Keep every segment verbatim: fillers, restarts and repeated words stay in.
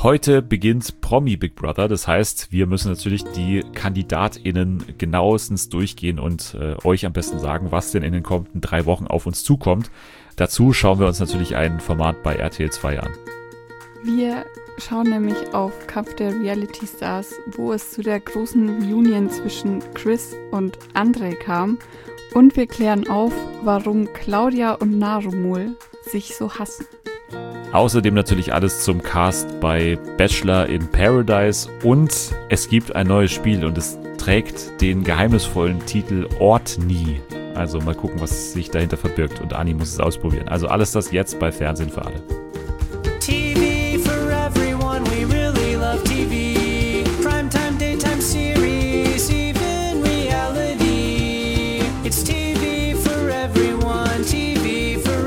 Heute beginnt Promi Big Brother, das heißt, wir müssen natürlich die KandidatInnen genauestens durchgehen und äh, euch am besten sagen, was denn in den kommenden drei Wochen auf uns zukommt. Dazu schauen wir uns natürlich ein Format bei R T L zwei an. Wir schauen nämlich auf Kampf der Reality Stars, wo es zu der großen Reunion zwischen Chris und André kam. Und wir klären auf, warum Claudia und Narumul sich so hassen. Außerdem natürlich alles zum Cast bei Bachelor in Paradise und es gibt ein neues Spiel und es trägt den geheimnisvollen Titel Ortni. Also mal gucken, was sich dahinter verbirgt und Anni muss es ausprobieren. Also alles das jetzt bei Fernsehen für alle. T V for everyone, we really love T V. Primetime, daytime series, even reality. It's T V for everyone, T V for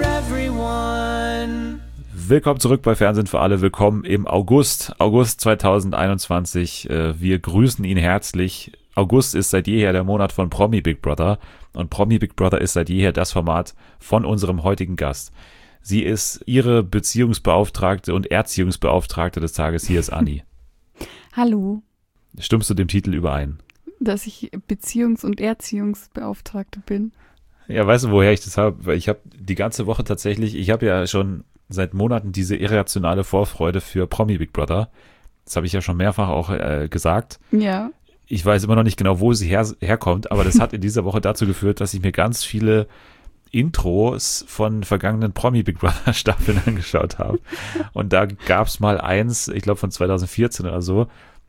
everyone. Willkommen zurück bei Fernsehen für alle. Willkommen im August, August zweitausendeinundzwanzig. Wir grüßen ihn herzlich. August ist seit jeher der Monat von Promi Big Brother und Promi Big Brother ist seit jeher das Format von unserem heutigen Gast. Sie ist ihre Beziehungsbeauftragte und Erziehungsbeauftragte des Tages. Hier ist Anni. Hallo. Stimmst du dem Titel überein? Dass ich Beziehungs- und Erziehungsbeauftragte bin. Ja, weißt du, woher ich das habe? Weil ich habe die ganze Woche tatsächlich, ich habe ja schon seit Monaten diese irrationale Vorfreude für Promi Big Brother. Das habe ich ja schon mehrfach auch äh, gesagt. Ja. Ich weiß immer noch nicht genau, wo sie her, herkommt, aber das hat in dieser Woche dazu geführt, dass ich mir ganz viele Intros von vergangenen Promi Big Brother Staffeln angeschaut habe. Und da gab es mal eins, ich glaube von zweitausendvierzehn oder so.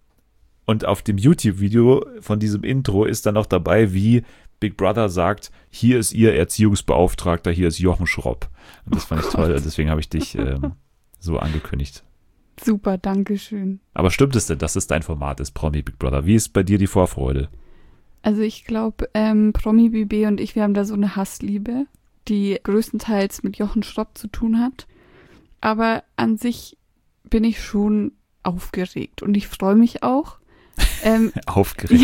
Und auf dem YouTube-Video von diesem Intro ist dann noch dabei, wie Big Brother sagt, hier ist ihr Erziehungsbeauftragter, hier ist Jochen Schropp. Und das fand ich toll, deswegen habe ich dich ähm, so angekündigt. Super, danke schön. Aber stimmt es denn, dass es dein Format ist, Promi Big Brother? Wie ist bei dir die Vorfreude? Also ich glaube, ähm, Promi B B und ich, wir haben da so eine Hassliebe, die größtenteils mit Jochen Schropp zu tun hat. Aber an sich bin ich schon aufgeregt und ich freue mich auch. Ähm, Aufgeregt.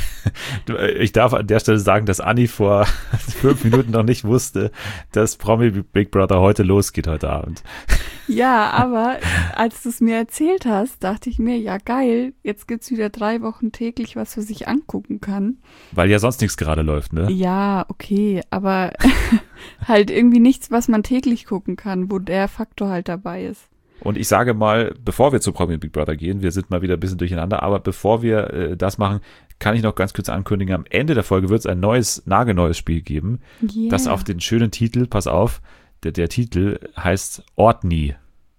Ja. Ich darf an der Stelle sagen, dass Anni vor fünf Minuten noch nicht wusste, dass Promi Big Brother heute losgeht, heute Abend. Ja, aber als du es mir erzählt hast, dachte ich mir, ja geil, jetzt gibt's wieder drei Wochen täglich, was man sich angucken kann. Weil ja sonst nichts gerade läuft, ne? Ja, okay, aber halt irgendwie nichts, was man täglich gucken kann, wo der Faktor halt dabei ist. Und ich sage mal, bevor wir zu Promi Big Brother gehen, wir sind mal wieder ein bisschen durcheinander, aber bevor wir äh, das machen, kann ich noch ganz kurz ankündigen, am Ende der Folge wird es ein neues, nagelneues Spiel geben, Yeah. das auf den schönen Titel, pass auf, der, der Titel heißt Ortni.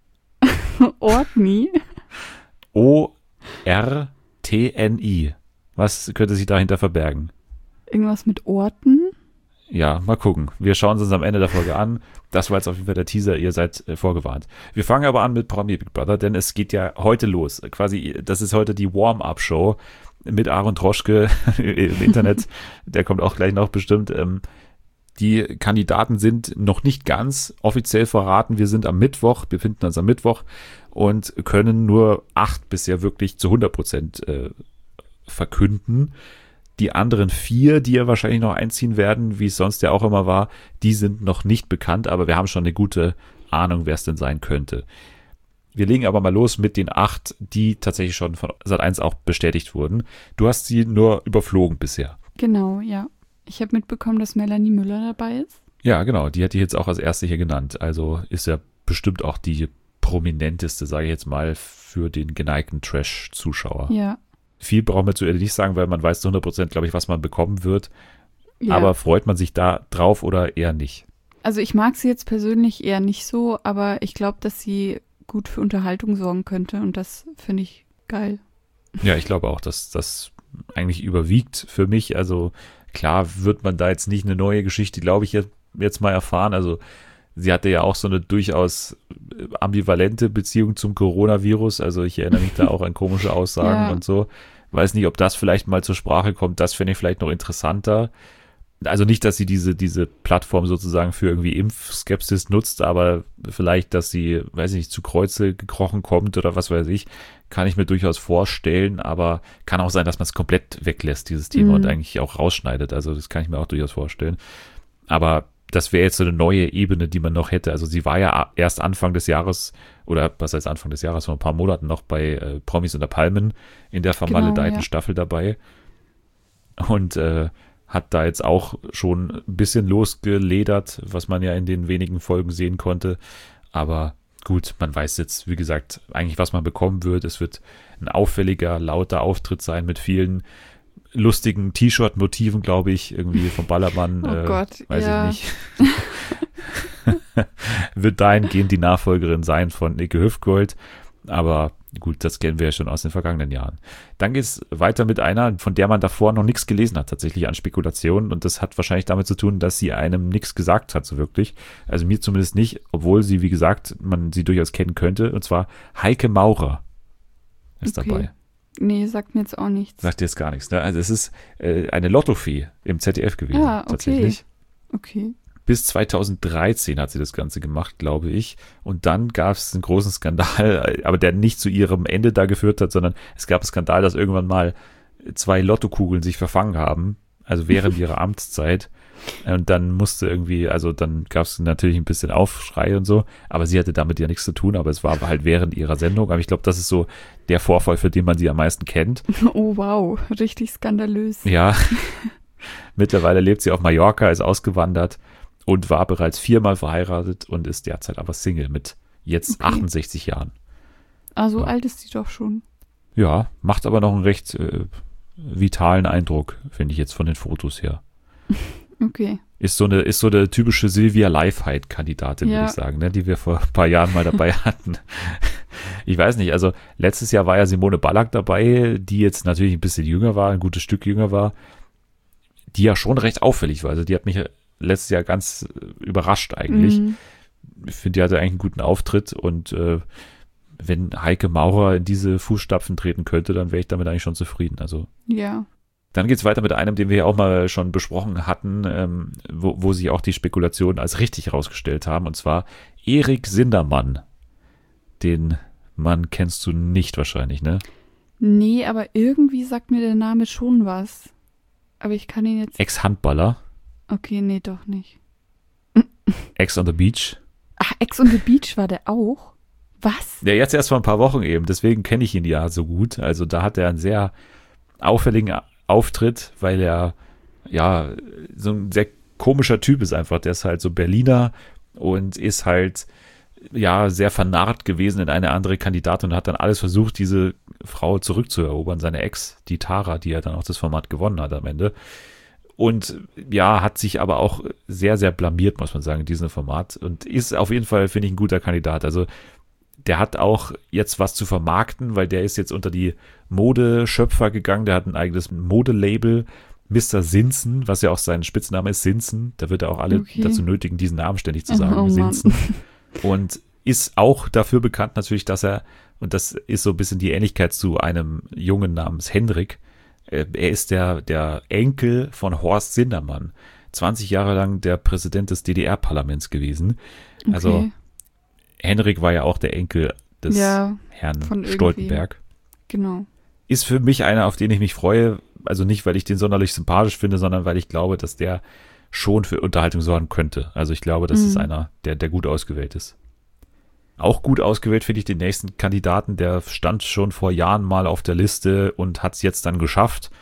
Ortni? O R T N I. Was könnte sich dahinter verbergen? Irgendwas mit Orten? Ja, mal gucken. Wir schauen es uns am Ende der Folge an. Das war jetzt auf jeden Fall der Teaser, ihr seid äh, vorgewarnt. Wir fangen aber an mit Promi Big Brother, denn es geht ja heute los. Quasi, das ist heute die Warm-Up-Show mit Aaron Troschke im Internet. Der kommt auch gleich noch bestimmt. Ähm, die Kandidaten sind noch nicht ganz offiziell verraten. Wir sind am Mittwoch, befinden uns am Mittwoch und können nur acht bisher wirklich zu hundert Prozent äh, verkünden. Die anderen vier, die ja wahrscheinlich noch einziehen werden, wie es sonst ja auch immer war, die sind noch nicht bekannt, aber wir haben schon eine gute Ahnung, wer es denn sein könnte. Wir legen aber mal los mit den acht, die tatsächlich schon von Sat eins auch bestätigt wurden. Du hast sie nur überflogen bisher. Genau, ja. Ich habe mitbekommen, dass Melanie Müller dabei ist. Ja, genau, die hätte ich jetzt auch als erste hier genannt. Also ist ja bestimmt auch die prominenteste, sage ich jetzt mal, für den geneigten Trash-Zuschauer. Ja. Viel brauchen wir zu ihr nicht sagen, weil man weiß zu hundert Prozent, glaube ich, was man bekommen wird. Ja. Aber freut man sich da drauf oder eher nicht? Also ich mag sie jetzt persönlich eher nicht so, aber ich glaube, dass sie gut für Unterhaltung sorgen könnte und das finde ich geil. Ja, ich glaube auch, dass das eigentlich überwiegt für mich. Also klar wird man da jetzt nicht eine neue Geschichte, glaube ich, jetzt mal erfahren. Also sie hatte ja auch so eine durchaus ambivalente Beziehung zum Coronavirus. Also ich erinnere mich da auch an komische Aussagen Ja. und so. Weiß nicht, ob das vielleicht mal zur Sprache kommt. Das fände ich vielleicht noch interessanter. Also nicht, dass sie diese, diese Plattform sozusagen für irgendwie Impfskepsis nutzt, aber vielleicht, dass sie, weiß ich nicht, zu Kreuze gekrochen kommt oder was weiß ich, kann ich mir durchaus vorstellen, aber kann auch sein, dass man es komplett weglässt, dieses Thema, Mhm. und eigentlich auch rausschneidet. Also das kann ich mir auch durchaus vorstellen. Aber das wäre jetzt so eine neue Ebene, die man noch hätte. Also sie war ja erst Anfang des Jahres, oder was heißt Anfang des Jahres, vor ein paar Monaten noch bei äh, Promis unter Palmen in der vermaledeiten ja. Staffel dabei. Und äh, hat da jetzt auch schon ein bisschen losgeledert, was man ja in den wenigen Folgen sehen konnte. Aber gut, man weiß jetzt, wie gesagt, eigentlich, was man bekommen wird. Es wird ein auffälliger, lauter Auftritt sein mit vielen lustigen T-Shirt-Motiven, glaube ich, irgendwie vom Ballermann. Oh äh, Gott, weiß ja. ich nicht. Wird dahingehend die Nachfolgerin sein von Icke Hüftgold. Aber gut, das kennen wir ja schon aus den vergangenen Jahren. Dann geht es weiter mit einer, von der man davor noch nichts gelesen hat, tatsächlich an Spekulationen. Und das hat wahrscheinlich damit zu tun, dass sie einem nichts gesagt hat, so wirklich. Also mir zumindest nicht, obwohl sie, wie gesagt, man sie durchaus kennen könnte. Und zwar Heike Maurer ist Okay. dabei. Nee, sagt mir jetzt auch nichts. Sagt dir jetzt gar nichts, ne? Also es ist äh, eine Lottofee im Z D F gewesen, Ah, okay. tatsächlich. Okay. Bis zweitausenddreizehn hat sie das Ganze gemacht, glaube ich. Und dann gab es einen großen Skandal, aber der nicht zu ihrem Ende da geführt hat, sondern es gab einen Skandal, dass irgendwann mal zwei Lottokugeln sich verfangen haben, also während ihrer Amtszeit. Und dann musste irgendwie, also dann gab es natürlich ein bisschen Aufschrei und so, aber sie hatte damit ja nichts zu tun, aber es war halt während ihrer Sendung. Aber ich glaube, das ist so der Vorfall, für den man sie am meisten kennt. Oh wow, richtig skandalös. Ja, mittlerweile lebt sie auf Mallorca, ist ausgewandert und war bereits viermal verheiratet und ist derzeit aber Single mit jetzt Okay. achtundsechzig Jahren. Ah, so Ja. alt ist sie doch schon. Ja, macht aber noch einen recht äh, vitalen Eindruck, finde ich jetzt von den Fotos her. Okay. Ist so eine, ist so eine typische Sylvia Leifheit-Kandidatin, Ja. würde ich sagen, ne, die wir vor ein paar Jahren mal dabei hatten. Ich weiß nicht, also letztes Jahr war ja Simone Ballack dabei, die jetzt natürlich ein bisschen jünger war, ein gutes Stück jünger war, die ja schon recht auffällig war. Also die hat mich letztes Jahr ganz äh, überrascht eigentlich. Mhm. Ich finde, die hatte eigentlich einen guten Auftritt und äh, wenn Heike Maurer in diese Fußstapfen treten könnte, dann wäre ich damit eigentlich schon zufrieden. Also Ja. dann geht es weiter mit einem, den wir ja auch mal schon besprochen hatten, ähm, wo, wo sich auch die Spekulationen als richtig herausgestellt haben, und zwar Erik Sindermann. Den Mann kennst du nicht wahrscheinlich, ne? Nee, aber irgendwie sagt mir der Name schon was. Aber ich kann ihn jetzt. Ex-Handballer, Okay, nee, doch nicht. Ex on the Beach. Ach, Ex on the Beach war der auch? Was? Ja, jetzt erst vor ein paar Wochen eben, deswegen kenne ich ihn ja so gut. Also da hat er einen sehr auffälligen Auftritt, weil er ja so ein sehr komischer Typ ist einfach. Der ist halt so Berliner und ist halt ja sehr vernarrt gewesen in eine andere Kandidatin und hat dann alles versucht, diese Frau zurückzuerobern, seine Ex, die Tara, die ja dann auch das Format gewonnen hat am Ende. Und ja, hat sich aber auch sehr, sehr blamiert, muss man sagen, in diesem Format. Und ist auf jeden Fall, finde ich, ein guter Kandidat. Also der hat auch jetzt was zu vermarkten, weil der ist jetzt unter die Modeschöpfer gegangen. Der hat ein eigenes Modelabel, Mister Sinsen, was ja auch sein Spitzname ist, Sinsen. Da wird er auch alle Okay. dazu nötigen, diesen Namen ständig zu sagen, Oh Mann. Sinsen. Und ist auch dafür bekannt natürlich, dass er, und das ist so ein bisschen die Ähnlichkeit zu einem Jungen namens Hendrik, äh, er ist der, der Enkel von Horst Sindermann, zwanzig Jahre lang der Präsident des D D R-Parlaments gewesen. Also Okay. Henrik war ja auch der Enkel des Ja, Herrn von irgendwem. Stoltenberg. Genau. Ist für mich einer, auf den ich mich freue. Also nicht, weil ich den sonderlich sympathisch finde, sondern weil ich glaube, dass der schon für Unterhaltung sorgen könnte. Also ich glaube, das Mhm. ist einer, der, der gut ausgewählt ist. Auch gut ausgewählt finde ich den nächsten Kandidaten, der stand schon vor Jahren mal auf der Liste und hat es jetzt dann geschafft.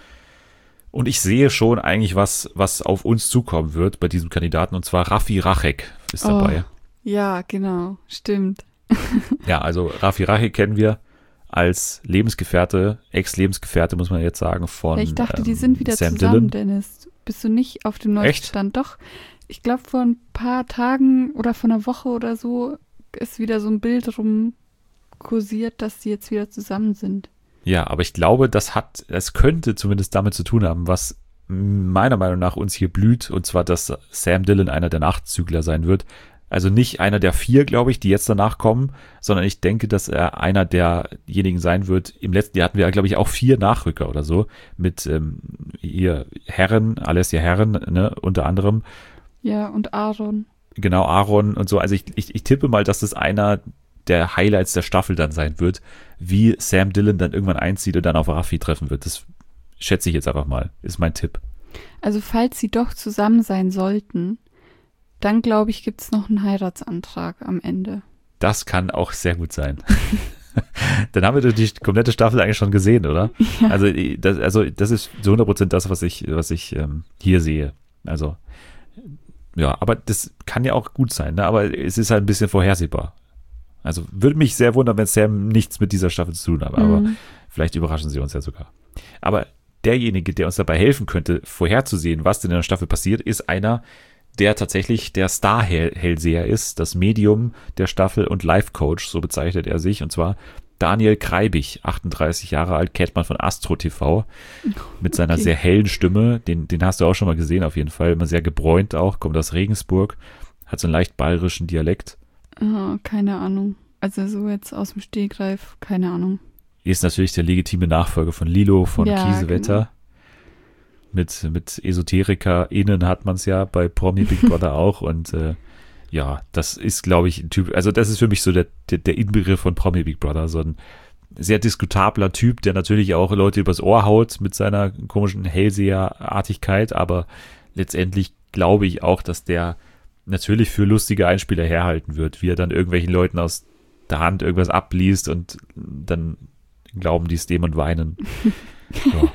Und ich sehe schon eigentlich was, was auf uns zukommen wird bei diesem Kandidaten, und zwar Raffi Rachek ist Oh. dabei. Ja, genau. Stimmt. Ja, also Raffi Rachek kennen wir als Lebensgefährte, Ex-Lebensgefährte, muss man jetzt sagen, von Ja, ich dachte, die ähm, sind wieder Sam zusammen, Dillon. Dennis. Bist du nicht auf dem neuesten Echt? Stand? Doch. Ich glaube, vor ein paar Tagen oder vor einer Woche oder so ist wieder so ein Bild rum kursiert, dass die jetzt wieder zusammen sind. Ja, aber ich glaube, das hat, es könnte zumindest damit zu tun haben, was meiner Meinung nach uns hier blüht, und zwar, dass Sam Dillon einer der Nachzügler sein wird. Also nicht einer der vier, glaube ich, die jetzt danach kommen, sondern ich denke, dass er einer derjenigen sein wird. Im letzten Jahr hatten wir, glaube ich, auch vier Nachrücker oder so mit ähm, hier Herren, Alessia Herren, ne, unter anderem. Ja, und Aaron. Genau, Aaron und so. Also ich, ich, ich tippe mal, dass das einer der Highlights der Staffel dann sein wird, wie Sam Dillon dann irgendwann einzieht und dann auf Raffi treffen wird. Das schätze ich jetzt einfach mal. Ist mein Tipp. Also falls sie doch zusammen sein sollten, Dann, glaube ich, gibt es noch einen Heiratsantrag am Ende. Das kann auch sehr gut sein. Dann haben wir die komplette Staffel eigentlich schon gesehen, oder? Ja. Also das, also das ist zu hundert Prozent das, was ich, was ich ähm, hier sehe. Also ja, aber das kann ja auch gut sein, ne? Aber es ist halt ein bisschen vorhersehbar. Also würde mich sehr wundern, wenn Sam nichts mit dieser Staffel zu tun hat, aber Mhm. vielleicht überraschen sie uns ja sogar. Aber derjenige, der uns dabei helfen könnte, vorherzusehen, was denn in der Staffel passiert, ist einer, der tatsächlich der Star-Hellseher ist, das Medium der Staffel und Life-Coach, so bezeichnet er sich, und zwar Daniel Kreibich, achtunddreißig Jahre alt, kennt man von Astro T V, mit seiner Okay. sehr hellen Stimme, den, den hast du auch schon mal gesehen auf jeden Fall, immer sehr gebräunt auch, kommt aus Regensburg, hat so einen leicht bayerischen Dialekt, Ah, keine Ahnung. Also so jetzt aus dem Stegreif, keine Ahnung. ist natürlich der legitime Nachfolger von Lilo, von Ja, Kiesewetter. genau. Mit, mit EsoterikerInnen hat man es ja bei Promi Big Brother auch und äh, ja, das ist, glaube ich, ein Typ, also das ist für mich so der, der, der Inbegriff von Promi Big Brother, so ein sehr diskutabler Typ, der natürlich auch Leute übers Ohr haut mit seiner komischen Hellseherartigkeit, aber letztendlich glaube ich auch, dass der natürlich für lustige Einspieler herhalten wird, wie er dann irgendwelchen Leuten aus der Hand irgendwas abliest und dann glauben die es dem und weinen. Ja.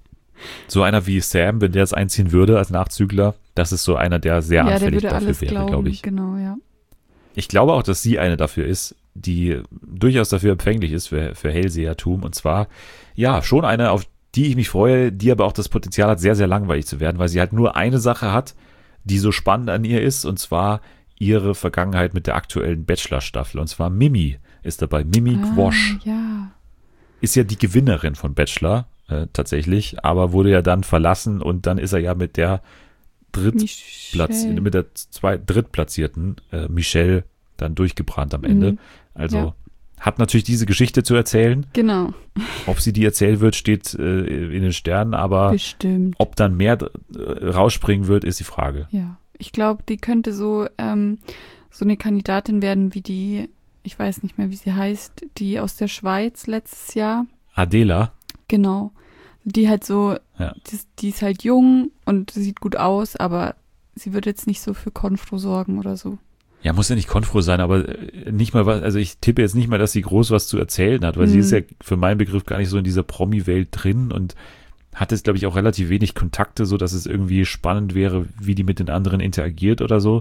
So einer wie Sam, wenn der es einziehen würde als Nachzügler, das ist so einer, der sehr Ja, der anfällig würde dafür alles wäre, glauben. glaube ich. Genau, ja. Ich glaube auch, dass sie eine dafür ist, die durchaus dafür empfänglich ist für, für Hellsehertum. Und zwar, ja, schon eine, auf die ich mich freue, die aber auch das Potenzial hat, sehr, sehr langweilig zu werden, weil sie halt nur eine Sache hat, die so spannend an ihr ist, und zwar ihre Vergangenheit mit der aktuellen Bachelor-Staffel. Und zwar Mimi ist dabei. Mimi Quosch Ah, ja. ist ja die Gewinnerin von Bachelor, äh, tatsächlich, aber wurde ja dann verlassen und dann ist er ja mit der Drittplatz, Michelle. mit der zwei, Drittplatzierten äh, Michelle dann durchgebrannt am Ende. Mhm. Also Ja. hat natürlich diese Geschichte zu erzählen. Genau, Ob sie die erzählen wird, steht äh, in den Sternen, aber bestimmt. ob dann mehr äh, rausspringen wird, ist die Frage. Ja, ich glaube, die könnte so, ähm, so eine Kandidatin werden wie die, ich weiß nicht mehr, wie sie heißt, die aus der Schweiz letztes Jahr. Adela, Genau. Die halt so, Ja. die, die ist halt jung und sieht gut aus, aber sie wird jetzt nicht so für Konfro sorgen oder so. ja, muss ja nicht konfro sein, aber äh, nicht mal was, also ich tippe jetzt nicht mal, dass sie groß was zu erzählen hat, weil sie Mhm. ist ja für meinen Begriff gar nicht so in dieser Promi-Welt drin und hat jetzt, glaube ich, auch relativ wenig Kontakte, so dass es irgendwie spannend wäre, wie die mit den anderen interagiert oder so.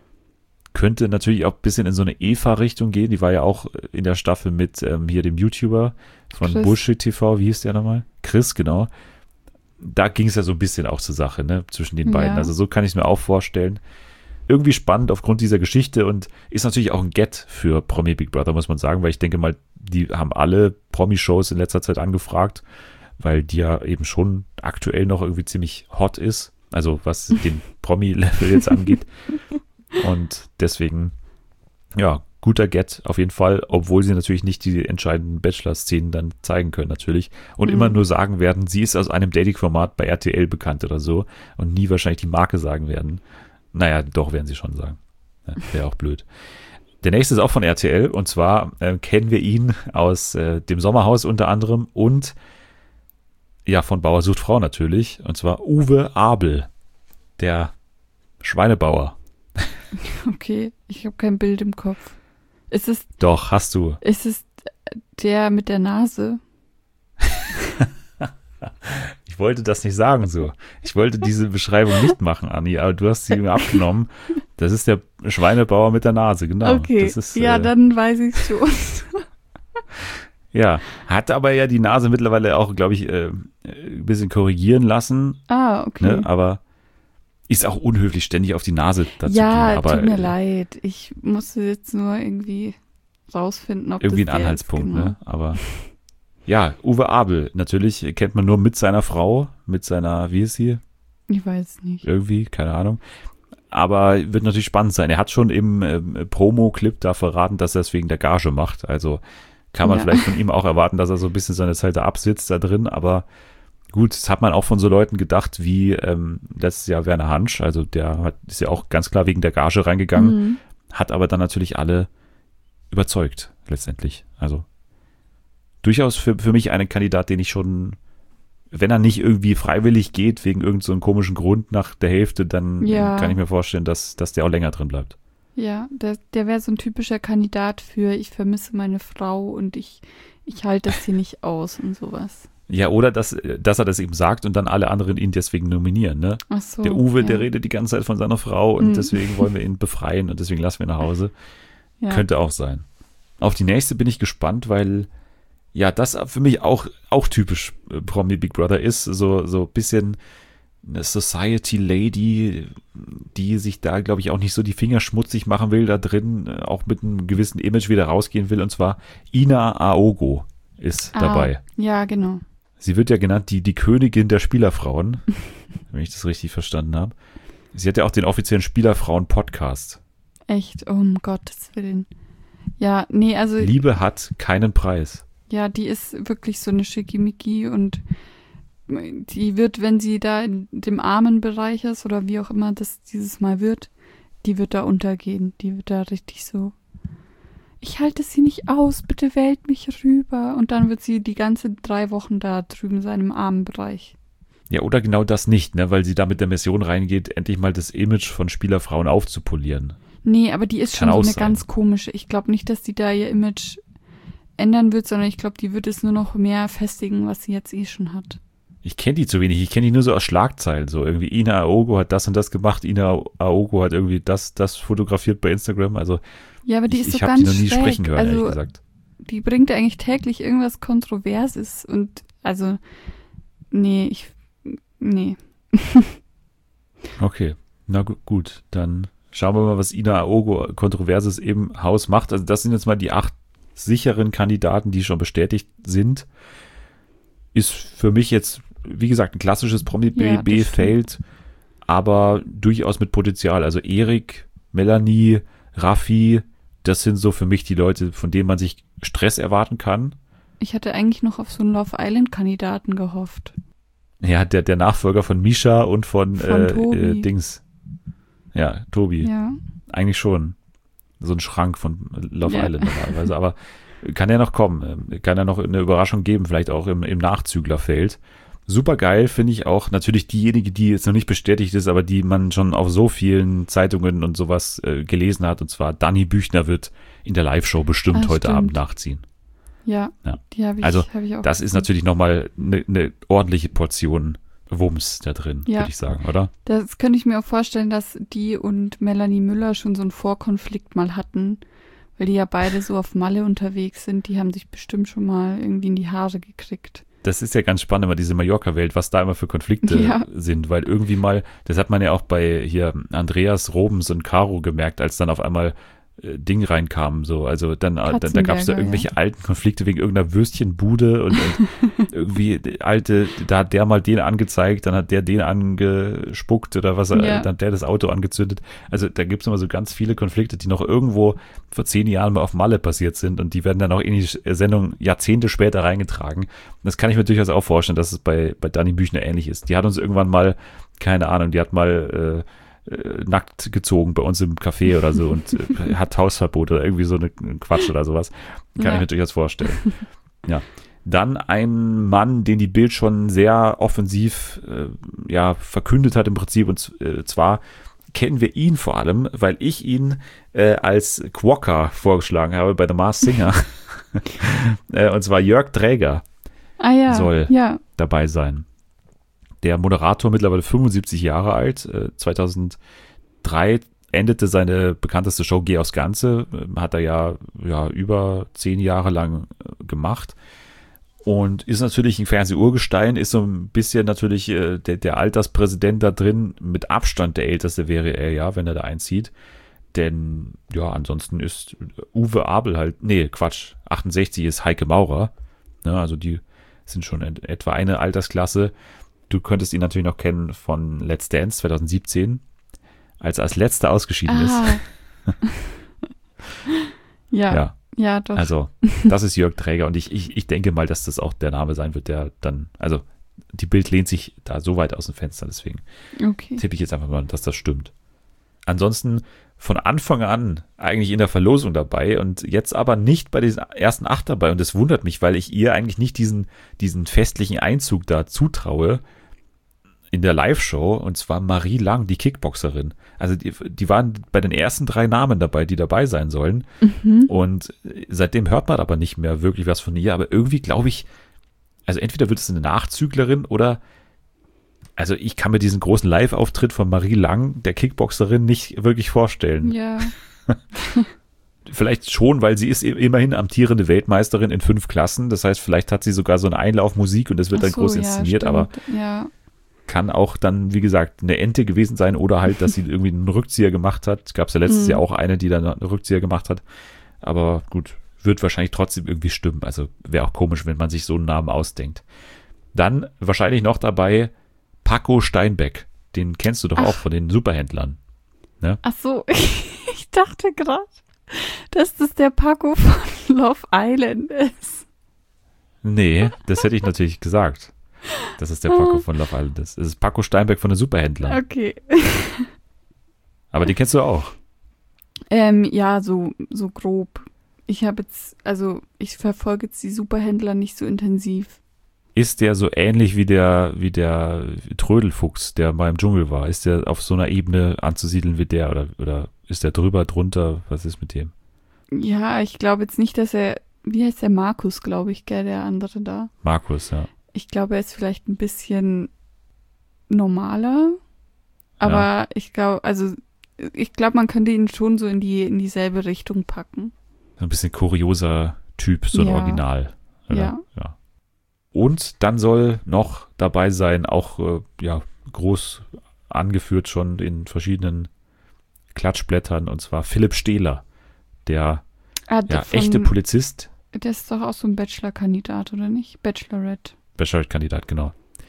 Könnte natürlich auch ein bisschen in so eine Eva-Richtung gehen, die war ja auch in der Staffel mit ähm, hier dem YouTuber von Chris. Bullshit T V, wie hieß der nochmal? Chris, genau. Da ging es ja so ein bisschen auch zur Sache, ne, zwischen den beiden. Ja. Also so kann ich es mir auch vorstellen. Irgendwie spannend aufgrund dieser Geschichte und ist natürlich auch ein Get für Promi Big Brother, muss man sagen, weil ich denke mal, die haben alle Promi-Shows in letzter Zeit angefragt, weil die ja eben schon aktuell noch irgendwie ziemlich hot ist, also was den Promi-Level jetzt angeht. Und deswegen, ja, guter Get auf jeden Fall, obwohl sie natürlich nicht die entscheidenden Bachelor-Szenen dann zeigen können natürlich und Mhm. immer nur sagen werden, sie ist aus einem Dating-Format bei R T L bekannt oder so und nie wahrscheinlich die Marke sagen werden. Naja, doch, werden sie schon sagen. Ja, wäre auch blöd. Der nächste ist auch von R T L und zwar äh, kennen wir ihn aus äh, dem Sommerhaus unter anderem und ja, von Bauer sucht Frau natürlich, und zwar Uwe Abel, der Schweinebauer. Okay, ich habe kein Bild im Kopf. Ist es, Doch, hast du. ist es der mit der Nase? Ich wollte das nicht sagen so. Ich wollte diese Beschreibung nicht machen, Anni, aber du hast sie mir abgenommen. Das ist der Schweinebauer mit der Nase, genau. Okay, Das ist, ja, äh, dann weiß ich es schon. Ja, hat aber ja die Nase mittlerweile auch, glaube ich, äh, ein bisschen korrigieren lassen, Ah, okay. ne? Aber ist auch unhöflich, ständig auf die Nase dazu Ja, gehen. Aber tut mir äh, leid. Ich musste jetzt nur irgendwie rausfinden, ob irgendwie ein das der Anhaltspunkt, ist, genau. ne? Aber ja, Uwe Abel, natürlich kennt man nur mit seiner Frau, mit seiner, wie ist sie? Ich weiß nicht. Irgendwie, keine Ahnung. Aber wird natürlich spannend sein. Er hat schon im ähm, Promo-Clip da verraten, dass er es wegen der Gage macht. Also kann man Ja. vielleicht von ihm auch erwarten, dass er so ein bisschen seine Zeit da absitzt da drin. Aber gut, das hat man auch von so Leuten gedacht wie ähm, letztes Jahr Werner Hansch. Also der hat, ist ja auch ganz klar wegen der Gage reingegangen, Mhm. hat aber dann natürlich alle überzeugt letztendlich. Also durchaus für, für mich einen Kandidat, den ich schon wenn er nicht irgendwie freiwillig geht, wegen irgendeinem so komischen Grund nach der Hälfte, dann Ja. kann ich mir vorstellen, dass, dass der auch länger drin bleibt. Ja, der, der wäre so ein typischer Kandidat für ich vermisse meine Frau und ich, ich halte das hier nicht aus und sowas. Ja, oder dass, dass er das eben sagt und dann alle anderen ihn deswegen nominieren, ne? Ach so. Der Uwe, ja. der redet die ganze Zeit von seiner Frau und Mhm. deswegen wollen wir ihn befreien und deswegen lassen wir ihn nach Hause. Ja. Könnte auch sein. Auf die nächste bin ich gespannt, weil ja, das für mich auch, auch typisch äh, Promi Big Brother ist. So, so ein bisschen eine Society Lady, die sich da, glaube ich, auch nicht so die Finger schmutzig machen will da drin, äh, auch mit einem gewissen Image wieder rausgehen will. Und zwar Ina Aogo ist Ah, dabei. Ja, genau. Sie wird ja genannt die, die Königin der Spielerfrauen, wenn ich das richtig verstanden habe. Sie hat ja auch den offiziellen Spielerfrauen-Podcast. Echt, oh, um Gottes Willen. Ja, nee, also Liebe hat keinen Preis. ja, die ist wirklich so eine Schickimicki und die wird, wenn sie da in dem armen Bereich ist oder wie auch immer das dieses Mal wird, die wird da untergehen. Die wird da richtig so, ich halte sie nicht aus, bitte wählt mich rüber. Und dann wird sie die ganze drei Wochen da drüben sein im armen Bereich. Ja, oder genau das nicht, ne, weil sie da mit der Mission reingeht, endlich mal das Image von Spielerfrauen aufzupolieren. Nee, aber die ist Kann schon so auch eine sein. ganz komische. Ich glaube nicht, dass die da ihr Image ändern wird, sondern ich glaube, die wird es nur noch mehr festigen, was sie jetzt eh schon hat. Ich kenne die zu wenig, ich kenne die nur so aus Schlagzeilen, so irgendwie Ina Aogo hat das und das gemacht, Ina Aogo hat irgendwie das, das fotografiert bei Instagram, also Ja, aber die ich, ist ich so habe die ganz noch nie schräg. sprechen gehört, ehrlich Also gesagt. die bringt eigentlich täglich irgendwas Kontroverses und also nee, ich nee. Okay, na gu- gut, dann schauen wir mal, was Ina Aogo Kontroverses im Haus macht. Also das sind jetzt mal die acht sicheren Kandidaten, die schon bestätigt sind. Ist für mich jetzt, wie gesagt, ein klassisches Ja, das Promi-B-B-Feld, aber durchaus mit Potenzial. Also Erik, Melanie, Raffi, das sind so für mich die Leute, von denen man sich Stress erwarten kann. Ich hatte eigentlich noch auf so einen Love Island Kandidaten gehofft. Ja, der, der Nachfolger von Misha und von, Von äh, Tobi. äh, Dings. Ja, Tobi. Ja. Eigentlich schon. So ein Schrank von Love Ja. Island normalerweise. Aber kann ja noch kommen. Kann ja noch eine Überraschung geben, vielleicht auch im, im Nachzüglerfeld. Super geil finde ich auch natürlich diejenige, die jetzt noch nicht bestätigt ist, aber die man schon auf so vielen Zeitungen und sowas äh, gelesen hat. Und zwar Dani Büchner wird in der Live-Show bestimmt Ah, heute stimmt. Abend nachziehen. Ja, Ja. die habe ich, Also, hab ich auch Das ist gesehen. natürlich nochmal eine ne ordentliche Portion Wumms da drin, Ja. würde ich sagen, oder? Das könnte ich mir auch vorstellen, dass die und Melanie Müller schon so einen Vorkonflikt mal hatten, weil die ja beide so auf Malle unterwegs sind. Die haben sich bestimmt schon mal irgendwie in die Haare gekriegt. Das ist ja ganz spannend, immer diese Mallorca-Welt, was da immer für Konflikte Ja. sind, weil irgendwie mal, das hat man ja auch bei hier Andreas Robens und Caro gemerkt, als dann auf einmal äh, Ding reinkam, so, also dann, äh, da, da gab es da Katzenberger, irgendwelche ja. alten Konflikte wegen irgendeiner Würstchenbude und, und irgendwie die alte, da hat der mal den angezeigt, dann hat der den angespuckt oder was, äh, Ja. dann hat der das Auto angezündet. Also da gibt es immer so ganz viele Konflikte, die noch irgendwo vor zehn Jahren mal auf Malle passiert sind und die werden dann auch in die Sendung Jahrzehnte später reingetragen. Das kann ich mir durchaus auch vorstellen, dass es bei, bei Dani Büchner ähnlich ist. Die hat uns irgendwann mal, keine Ahnung, die hat mal äh, äh, nackt gezogen bei uns im Café oder so und äh, hat Hausverbot oder irgendwie so eine Quatsch oder sowas. Kann Ja. ich mir durchaus vorstellen. Ja. Dann ein Mann, den die Bild schon sehr offensiv äh, ja, verkündet hat im Prinzip, und äh, zwar kennen wir ihn vor allem, weil ich ihn äh, als Quokka vorgeschlagen habe bei The Masked Singer. äh, und zwar Jörg Dräger Ah ja, Soll. ja, dabei sein. Der Moderator, mittlerweile fünfundsiebzig Jahre alt, äh, zweitausenddrei endete seine bekannteste Show Geh aufs Ganze, äh, hat er ja, ja über zehn Jahre lang äh, gemacht und ist natürlich ein Fernsehurgestein, ist so ein bisschen natürlich äh, der, der Alterspräsident da drin, mit Abstand der Älteste wäre er ja, wenn er da einzieht, denn ja, ansonsten ist Uwe Abel halt, nee, Quatsch, achtundsechzig ist Heike Maurer, ne, also die sind schon in etwa eine Altersklasse. Du könntest ihn natürlich noch kennen von Let's Dance zweitausendsiebzehn, als er als letzter ausgeschieden ist. ah. ja, Ja, ja, doch. also das ist Jörg Dräger und ich, ich, ich denke mal, dass das auch der Name sein wird, der dann, also die Bild lehnt sich da so weit aus dem Fenster, deswegen okay. tippe ich jetzt einfach mal, dass das stimmt. Ansonsten von Anfang an eigentlich in der Verlosung dabei und jetzt aber nicht bei diesen ersten acht dabei. Und das wundert mich, weil ich ihr eigentlich nicht diesen, diesen festlichen Einzug da zutraue in der Live-Show. Und zwar Marie Lang, die Kickboxerin. Also die, die waren bei den ersten drei Namen dabei, die dabei sein sollen. Mhm. Und seitdem hört man aber nicht mehr wirklich was von ihr. Aber irgendwie glaube ich, also entweder wird es eine Nachzüglerin oder also ich kann mir diesen großen Live-Auftritt von Marie Lang, der Kickboxerin, nicht wirklich vorstellen. Ja. Vielleicht schon, weil sie ist immerhin amtierende Weltmeisterin in fünf Klassen. Das heißt, vielleicht hat sie sogar so eine Einlaufmusik und das wird Ach dann so, groß ja, inszeniert. stimmt. Aber Ja. kann auch dann, wie gesagt, eine Ente gewesen sein oder halt, dass sie irgendwie einen Rückzieher gemacht hat. Gab es ja letztes Mhm. Jahr auch eine, die dann einen Rückzieher gemacht hat. Aber gut, wird wahrscheinlich trotzdem irgendwie stimmen. Also wäre auch komisch, wenn man sich so einen Namen ausdenkt. Dann wahrscheinlich noch dabei Paco Steinbeck. Den kennst du doch Ach. auch von den Superhändlern. Ach so, ich dachte gerade, dass das der Paco von Love Island ist. Nee, das hätte ich natürlich gesagt. Dass es der Paco von Love Island ist. Es ist Paco Steinbeck von den Superhändlern. Okay. Aber den kennst du auch. Ähm, ja, so, so grob. Ich habe jetzt, also ich verfolge jetzt die Superhändler nicht so intensiv. Ist der so ähnlich wie der, wie der Trödelfuchs, der mal im Dschungel war? Ist der auf so einer Ebene anzusiedeln wie der? Oder, oder ist der drüber, drunter? Was ist mit dem? Ja, ich glaube jetzt nicht, dass er, wie heißt der Markus, glaube ich, gell, der andere da. Markus, ja. Ich glaube, er ist vielleicht ein bisschen normaler, aber Ja. ich glaube, also ich glaube, man könnte ihn schon so in die in dieselbe Richtung packen. So ein bisschen kurioser Typ, so ein Ja. Original. Oder? Ja. ja. Und dann soll noch dabei sein, auch äh, ja, groß angeführt schon in verschiedenen Klatschblättern, und zwar Philipp Stehler, der Ah, ja, von- echte Polizist, Der ist doch auch so ein Bachelor-Kandidat, oder nicht? Bachelorette. Bachelor-Kandidat, genau.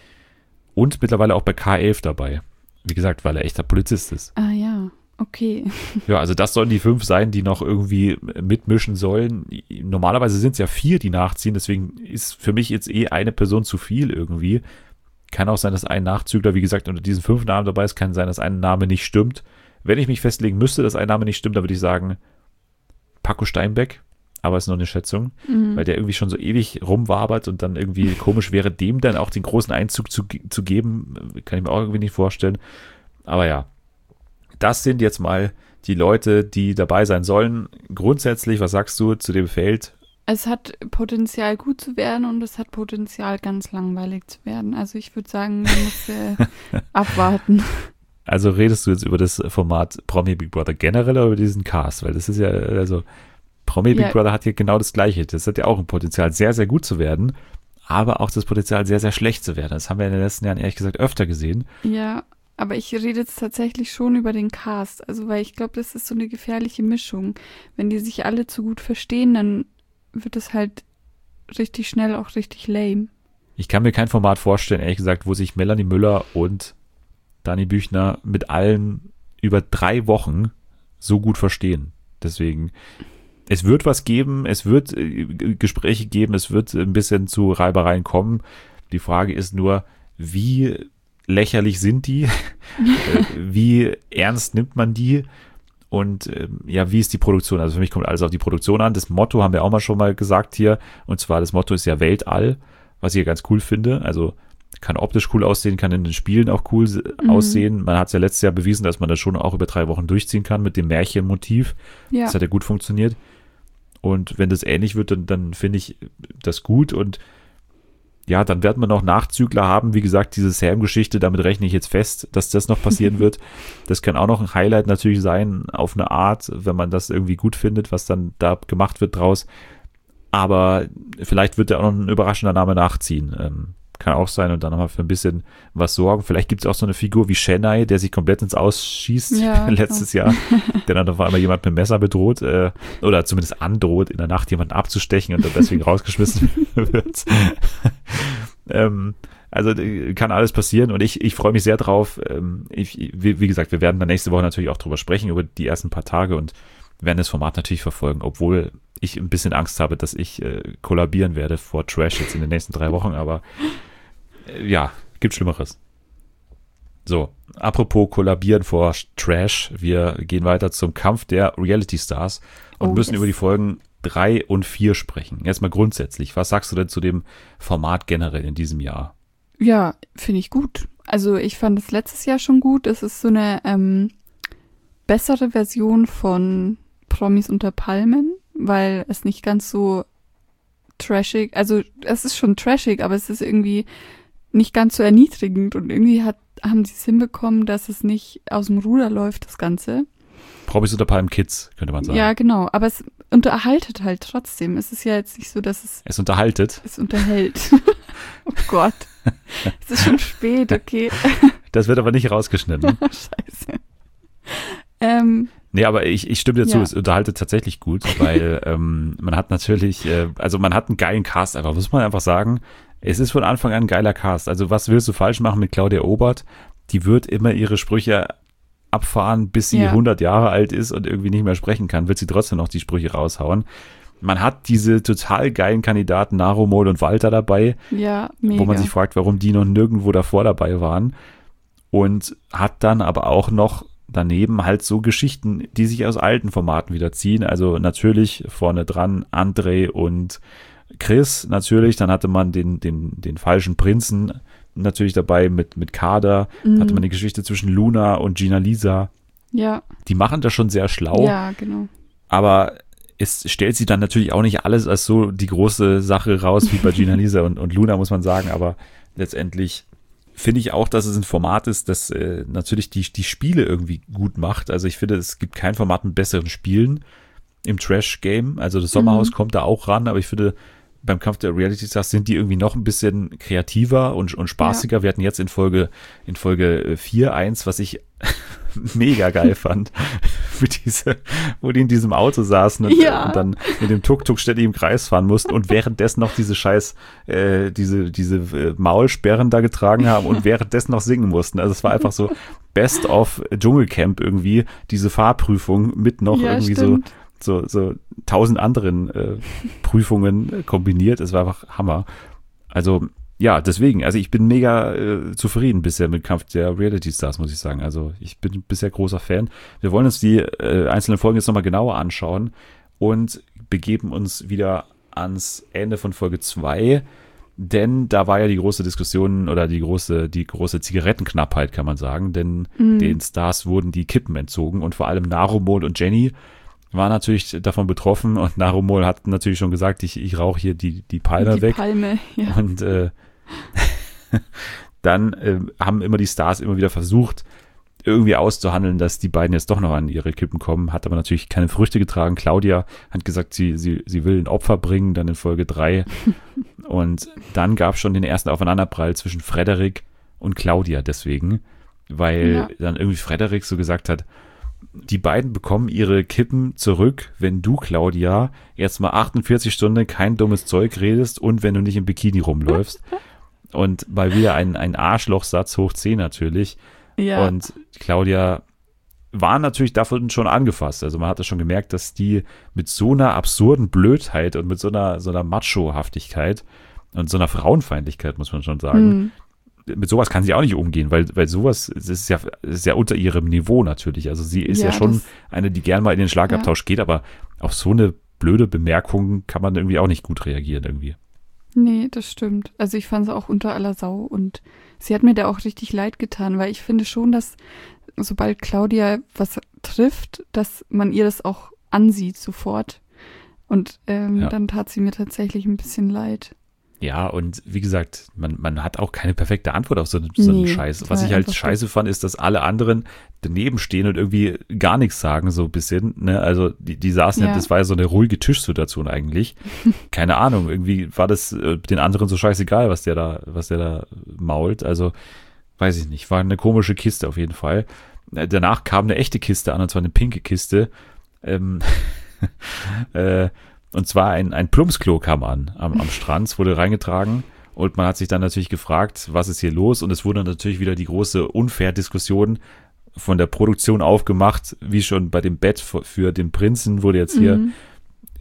Und mittlerweile auch bei K elf dabei. Wie gesagt, weil er echter Polizist ist. Ah ja, okay. Ja, also das sollen die fünf sein, die noch irgendwie mitmischen sollen. Normalerweise sind es ja vier, die nachziehen, deswegen ist für mich jetzt eh eine Person zu viel irgendwie. Kann auch sein, dass ein Nachzügler, wie gesagt, unter diesen fünf Namen dabei ist. Kann sein, dass ein Name nicht stimmt. Wenn ich mich festlegen müsste, dass ein Name nicht stimmt, dann würde ich sagen Paco Steinbeck. Aber ist nur eine Schätzung, Mhm. weil der irgendwie schon so ewig rumwabert und dann irgendwie komisch wäre, dem dann auch den großen Einzug zu, zu geben. Kann ich mir auch irgendwie nicht vorstellen. Aber ja, das sind jetzt mal die Leute, die dabei sein sollen. Grundsätzlich, was sagst du zu dem Feld? Es hat Potenzial, gut zu werden und es hat Potenzial, ganz langweilig zu werden. Also ich würde sagen, man muss äh, abwarten. Also redest du jetzt über das Format Promi Big Brother generell oder über diesen Cast? Weil das ist ja, also Promi Big Ja. Brother hat hier genau das Gleiche. Das hat ja auch ein Potenzial, sehr, sehr gut zu werden, aber auch das Potenzial, sehr, sehr schlecht zu werden. Das haben wir in den letzten Jahren ehrlich gesagt öfter gesehen. Ja, aber ich rede jetzt tatsächlich schon über den Cast. Also weil ich glaube, das ist so eine gefährliche Mischung. Wenn die sich alle zu gut verstehen, dann wird es halt richtig schnell auch richtig lame. Ich kann mir kein Format vorstellen, ehrlich gesagt, wo sich Melanie Müller und Dani Büchner mit allen über drei Wochen so gut verstehen. Deswegen, es wird was geben, es wird äh, Gespräche geben, es wird ein bisschen zu Reibereien kommen. Die Frage ist nur, wie lächerlich sind die? Äh, wie ernst nimmt man die? Und ähm, ja, wie ist die Produktion? Also für mich kommt alles auf die Produktion an. Das Motto haben wir auch mal schon mal gesagt hier. Und zwar, das Motto ist ja Weltall, was ich ja ganz cool finde. Also kann optisch cool aussehen, kann in den Spielen auch cool Mhm. aussehen. Man hat es ja letztes Jahr bewiesen, dass man das schon auch über drei Wochen durchziehen kann mit dem Märchenmotiv. Ja, Das hat ja gut funktioniert. Und wenn das ähnlich wird, dann, dann finde ich das gut. Und ja, dann wird man noch Nachzügler haben. Wie gesagt, diese Sam-Geschichte, damit rechne ich jetzt fest, dass das noch passieren wird. Das kann auch noch ein Highlight natürlich sein, auf eine Art, wenn man das irgendwie gut findet, was dann da gemacht wird draus. Aber vielleicht wird da auch noch ein überraschender Name nachziehen. Ähm, kann auch sein und dann nochmal für ein bisschen was sorgen. Vielleicht gibt es auch so eine Figur wie Chennai, der sich komplett ins Ausschießt Ja, letztes Jahr, der dann auf einmal jemand mit dem Messer bedroht äh, oder zumindest androht, in der Nacht jemanden abzustechen und dann deswegen rausgeschmissen wird. ähm, also äh, kann alles passieren und ich, ich freue mich sehr drauf. Ähm, ich, wie, wie gesagt, wir werden dann nächste Woche natürlich auch drüber sprechen, über die ersten paar Tage und werden das Format natürlich verfolgen, obwohl ich ein bisschen Angst habe, dass ich äh, kollabieren werde vor Trash jetzt in den nächsten drei Wochen, aber äh, ja, gibt Schlimmeres. So, apropos kollabieren vor Trash, wir gehen weiter zum Kampf der Reality Stars und Oh, müssen yes. über die Folgen drei und vier sprechen. Erstmal grundsätzlich, was sagst du denn zu dem Format generell in diesem Jahr? Ja, finde ich gut. Also ich fand es letztes Jahr schon gut. Es ist so eine ähm, bessere Version von Promis unter Palmen, weil es nicht ganz so trashig, also es ist schon trashig, aber es ist irgendwie nicht ganz so erniedrigend und irgendwie hat, haben sie es hinbekommen, dass es nicht aus dem Ruder läuft, das Ganze. Promis unter Palmen Kids, könnte man sagen. Ja, genau, aber es unterhaltet halt trotzdem. Es ist ja jetzt nicht so, dass es Es unterhaltet. es unterhält. Oh Gott. Es ist schon spät, okay. Das wird aber nicht rausgeschnitten. Scheiße. Ähm, Nee, aber ich, ich stimme dir zu, Ja. es unterhaltet tatsächlich gut, weil ähm, man hat natürlich, äh, also man hat einen geilen Cast einfach, muss man einfach sagen. Es ist von Anfang an ein geiler Cast. Also was willst du falsch machen mit Claudia Obert? Die wird immer ihre Sprüche abfahren, bis sie Ja. hundert Jahre alt ist und irgendwie nicht mehr sprechen kann, wird sie trotzdem noch die Sprüche raushauen. Man hat diese total geilen Kandidaten Narumol und Walter dabei, ja, mega. wo man sich fragt, warum die noch nirgendwo davor dabei waren. Und hat dann aber auch noch daneben halt so Geschichten, die sich aus alten Formaten wieder ziehen. Also natürlich vorne dran André und Chris natürlich. Dann hatte man den, den, den falschen Prinzen natürlich dabei mit, mit Kader. Mhm. Hatte man die Geschichte zwischen Luna und Gina Lisa. Ja, Die machen das schon sehr schlau. ja, genau. Aber es stellt sie dann natürlich auch nicht alles als so die große Sache raus wie bei Gina Lisa und, und Luna, muss man sagen. Aber letztendlich finde ich auch, dass es ein Format ist, das äh, natürlich die, die Spiele irgendwie gut macht. Also ich finde, es gibt kein Format mit besseren Spielen im Trash-Game. Also das Sommerhaus Mhm. kommt da auch ran, aber ich finde, beim Kampf der Reality Stars sind die irgendwie noch ein bisschen kreativer und, und spaßiger. Wir hatten jetzt in Folge, in Folge vier eins, was ich mega geil fand, mit diese, wo die in diesem Auto saßen und, Ja. und dann mit dem Tuk-Tuk ständig im Kreis fahren mussten und währenddessen noch diese scheiß, äh, diese, diese äh, Maulsperren da getragen haben und währenddessen noch singen mussten. Also es war einfach so Best of Dschungelcamp irgendwie, diese Fahrprüfung mit noch Ja, irgendwie stimmt. so, so, so tausend anderen äh, Prüfungen äh, kombiniert. Es war einfach Hammer. Also, ja, deswegen, also ich bin mega äh, zufrieden bisher mit Kampf der Reality Stars, muss ich sagen. Also ich bin bisher großer Fan. Wir wollen uns die äh, einzelnen Folgen jetzt nochmal genauer anschauen und begeben uns wieder ans Ende von Folge zwei, denn da war ja die große Diskussion oder die große, die große Zigarettenknappheit, kann man sagen, denn Mhm. den Stars wurden die Kippen entzogen und vor allem Narumol und Jenny waren natürlich davon betroffen und Narumol hat natürlich schon gesagt, ich, ich rauche hier die, die Palme Die weg. Palme, ja. Und äh, dann äh, haben immer die Stars immer wieder versucht, irgendwie auszuhandeln, dass die beiden jetzt doch noch an ihre Kippen kommen. Hat aber natürlich keine Früchte getragen. Claudia hat gesagt, sie, sie, sie will ein Opfer bringen, dann in Folge drei. Und dann gab es schon den ersten Aufeinanderprall zwischen Frederik und Claudia deswegen, weil Ja. dann irgendwie Frederik so gesagt hat, die beiden bekommen ihre Kippen zurück, wenn du, Claudia, jetzt mal achtundvierzig Stunden kein dummes Zeug redest und wenn du nicht im Bikini rumläufst. Und mal wieder ein, ein Arschlochsatz hoch zehn natürlich. Ja, Und Claudia war natürlich davon schon angefasst. Also man hatte schon gemerkt, dass die mit so einer absurden Blödheit und mit so einer, so einer Macho-Haftigkeit und so einer Frauenfeindlichkeit, muss man schon sagen, Mhm. mit sowas kann sie auch nicht umgehen, weil, weil sowas, das ist ja, das ist ja unter ihrem Niveau natürlich. Also sie ist ja, Ja, schon das- eine, die gern mal in den Schlagabtausch geht, aber auf so eine blöde Bemerkung kann man irgendwie auch nicht gut reagieren irgendwie. Nee, das stimmt. Also ich fand es auch unter aller Sau und sie hat mir da auch richtig leid getan, weil ich finde schon, dass sobald Claudia was trifft, dass man ihr das auch ansieht sofort. Und ähm, Ja. dann tat sie mir tatsächlich ein bisschen leid. Ja, und wie gesagt, man, man hat auch keine perfekte Antwort auf so, einen- so einen Nee, Scheiß. das Was war ich halt einfach scheiße fand, ist, dass alle anderen daneben stehen und irgendwie gar nichts sagen, so ein bisschen. Ne? Also die, die saßen ja. Ja. das war ja so eine ruhige Tischsituation eigentlich. Keine Ahnung, irgendwie war das äh, den anderen so scheißegal, was der da, was der da mault. Also, weiß ich nicht, war eine komische Kiste auf jeden Fall. Äh, Danach kam eine echte Kiste an, und zwar eine pinke Kiste. Ähm, äh, Und zwar ein, ein Plumpsklo kam an am, am Strand, es wurde reingetragen und man hat sich dann natürlich gefragt, was ist hier los? Und es wurde natürlich wieder die große Unfair-Diskussion von der Produktion aufgemacht, wie schon bei dem Bett für, für den Prinzen wurde jetzt hier Mhm.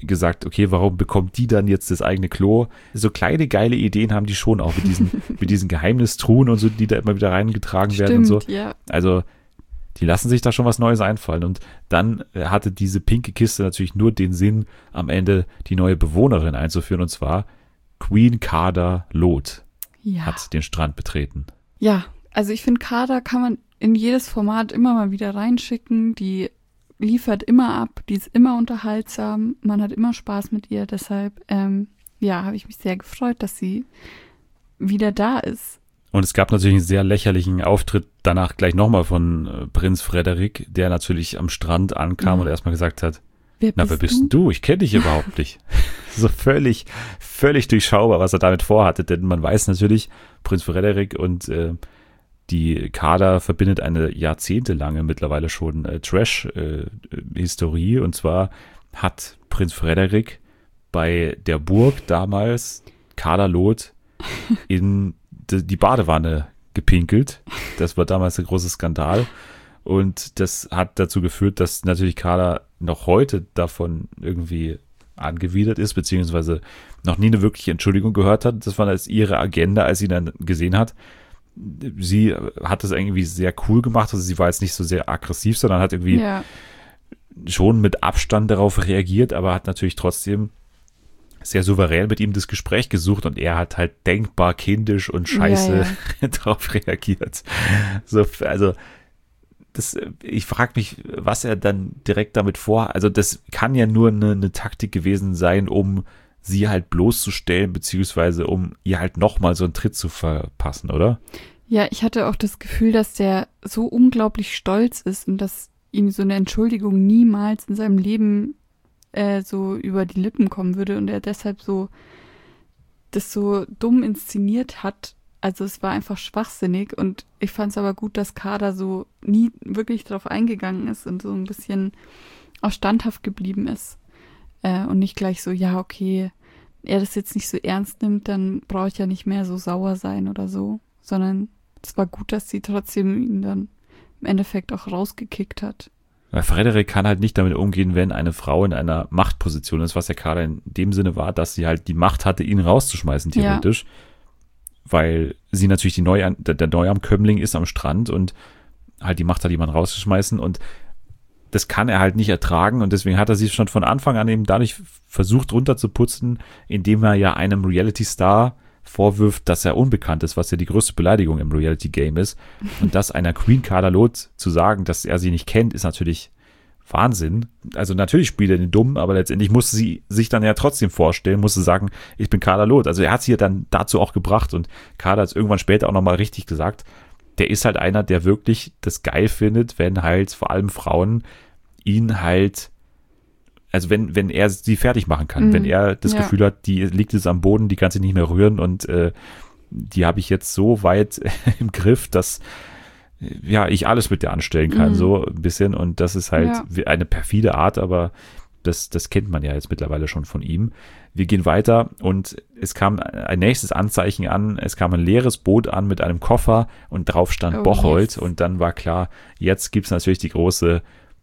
gesagt, okay, warum bekommt die dann jetzt das eigene Klo? So kleine geile Ideen haben die schon auch mit diesen, mit diesen Geheimnistruhen und so, die da immer wieder reingetragen werden und so. Stimmt, ja. Also die lassen sich da schon was Neues einfallen. Und dann hatte diese pinke Kiste natürlich nur den Sinn, am Ende die neue Bewohnerin einzuführen, und zwar Queen Kaada Loth Ja. hat den Strand betreten. Ja, also ich finde, Kaada kann man in jedes Format immer mal wieder reinschicken. Die liefert immer ab, die ist immer unterhaltsam, man hat immer Spaß mit ihr. Deshalb, ähm, ja, habe ich mich sehr gefreut, dass sie wieder da ist. Und es gab natürlich einen sehr lächerlichen Auftritt danach gleich nochmal von äh, Prinz Frederik, der natürlich am Strand ankam Ja. und erstmal gesagt hat, Wer na, wer bist denn du? Ich kenne dich überhaupt nicht. So völlig, völlig durchschaubar, was er damit vorhatte, denn man weiß natürlich, Prinz Frederik und äh, die Kaada verbindet eine jahrzehntelange mittlerweile schon äh, Trash-Historie, äh, und zwar hat Prinz Frederik bei der Burg damals Kaada Loth in die, die Badewanne gepinkelt. Das war damals ein großer Skandal. Und das hat dazu geführt, dass natürlich Kaada noch heute davon irgendwie angewidert ist, beziehungsweise noch nie eine wirkliche Entschuldigung gehört hat. Das war jetzt ihre Agenda, als sie dann gesehen hat. Sie hat das irgendwie sehr cool gemacht. Also sie war jetzt nicht so sehr aggressiv, sondern hat irgendwie Ja, schon mit Abstand darauf reagiert, aber hat natürlich trotzdem sehr souverän mit ihm das Gespräch gesucht, und er hat halt denkbar kindisch und scheiße Ja, darauf reagiert. So, also das, ich frage mich, was er dann direkt damit vor, also das kann ja nur eine, eine Taktik gewesen sein, um sie halt bloßzustellen, beziehungsweise um ihr halt nochmal so einen Tritt zu verpassen, oder? ja, ich hatte auch das Gefühl, dass der so unglaublich stolz ist und dass ihm so eine Entschuldigung niemals in seinem Leben äh, so über die Lippen kommen würde und er deshalb so das so dumm inszeniert hat. Also es war einfach schwachsinnig, und ich fand es aber gut, dass Kaada so nie wirklich drauf eingegangen ist und so ein bisschen auch standhaft geblieben ist. Äh, und nicht gleich so, ja, okay, er das jetzt nicht so ernst nimmt, dann brauche ich ja nicht mehr so sauer sein oder so. Sondern es war gut, dass sie trotzdem ihn dann im Endeffekt auch rausgekickt hat. Weil Frederik kann halt nicht damit umgehen, wenn eine Frau in einer Machtposition ist, was ja Kaada in dem Sinne war, dass sie halt die Macht hatte, ihn rauszuschmeißen, theoretisch. Ja. Weil sie natürlich die Neu der, der Neuankömmling ist am Strand und halt die Macht hat, jemanden rauszuschmeißen, und das kann er halt nicht ertragen, und deswegen hat er sich schon von Anfang an eben dadurch versucht runterzuputzen, indem er ja einem Reality-Star vorwirft, dass er unbekannt ist, was ja die größte Beleidigung im Reality-Game ist. Und das einer Queen Kaada Loth zu sagen, dass er sie nicht kennt, ist natürlich Wahnsinn. Also natürlich spielt er den Dummen, aber letztendlich musste sie sich dann ja trotzdem vorstellen, musste sagen, ich bin Kaada Loth. Also er hat sie ja dann dazu auch gebracht, und Kaada hat es irgendwann später auch nochmal richtig gesagt, der ist halt einer, der wirklich das geil findet, wenn halt vor allem Frauen ihn halt, also wenn, wenn er sie fertig machen kann, Mhm. wenn er das Ja. Gefühl hat, die liegt jetzt am Boden, die kann sich nicht mehr rühren, und äh, die habe ich jetzt so weit im Griff, dass ja, ich alles mit dir anstellen kann, Mhm. so ein bisschen, und das ist halt Ja. wie eine perfide Art, aber das, das kennt man ja jetzt mittlerweile schon von ihm. Wir gehen weiter, und es kam ein nächstes Anzeichen an, es kam ein leeres Boot an mit einem Koffer, und drauf stand Oh, Bocholt, yes. und dann war klar, jetzt gibt es natürlich die große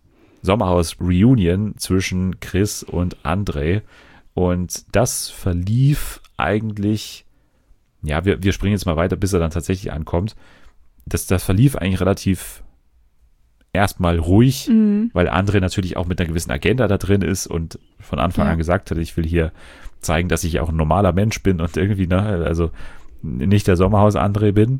Sommerhaus-Reunion zwischen Chris und André, und das verlief eigentlich, ja, wir, wir springen jetzt mal weiter, bis er dann tatsächlich ankommt. Das, das verlief eigentlich relativ erstmal ruhig, Mhm. weil André natürlich auch mit einer gewissen Agenda da drin ist und von Anfang Ja. an gesagt hat, ich will hier zeigen, dass ich auch ein normaler Mensch bin und irgendwie, ne, also nicht der Sommerhaus-André bin.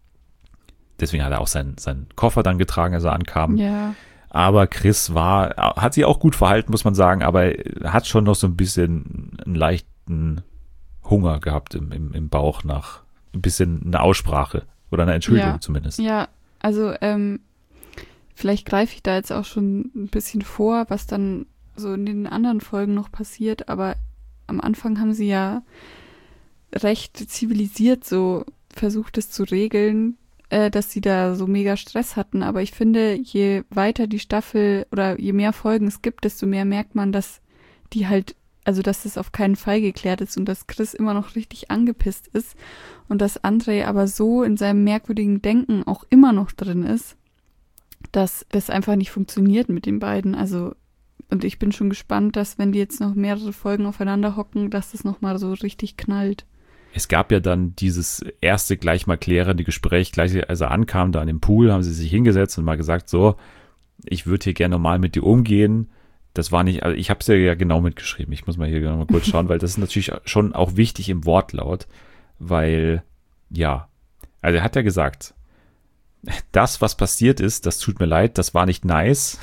Deswegen hat er auch seinen, seinen Koffer dann getragen, als er ankam. Ja. Aber Chris war, hat sich auch gut verhalten, muss man sagen, aber er hat schon noch so ein bisschen einen leichten Hunger gehabt im, im, im Bauch nach ein bisschen eine Aussprache oder eine Entschuldigung Ja. zumindest. Ja, also ähm, vielleicht greife ich da jetzt auch schon ein bisschen vor, was dann so in den anderen Folgen noch passiert, aber am Anfang haben sie ja recht zivilisiert so versucht, es zu regeln, äh, dass sie da so mega Stress hatten, aber ich finde, je weiter die Staffel oder je mehr Folgen es gibt, desto mehr merkt man, dass die halt, also dass es auf keinen Fall geklärt ist und dass Chris immer noch richtig angepisst ist und dass André aber so in seinem merkwürdigen Denken auch immer noch drin ist, dass das einfach nicht funktioniert mit den beiden. Also und ich bin schon gespannt, dass wenn die jetzt noch mehrere Folgen aufeinander hocken, dass das nochmal so richtig knallt. Es gab ja dann dieses erste gleich mal klärende Gespräch, gleich als er ankam, da an dem Pool, haben sie sich hingesetzt und mal gesagt, so, ich würde hier gerne normal mit dir umgehen. Das war nicht, also ich habe es ja genau mitgeschrieben. Ich muss mal hier noch mal kurz schauen, weil das ist natürlich schon auch wichtig im Wortlaut, weil, ja, also er hat ja gesagt, das, was passiert ist, das tut mir leid, das war nicht nice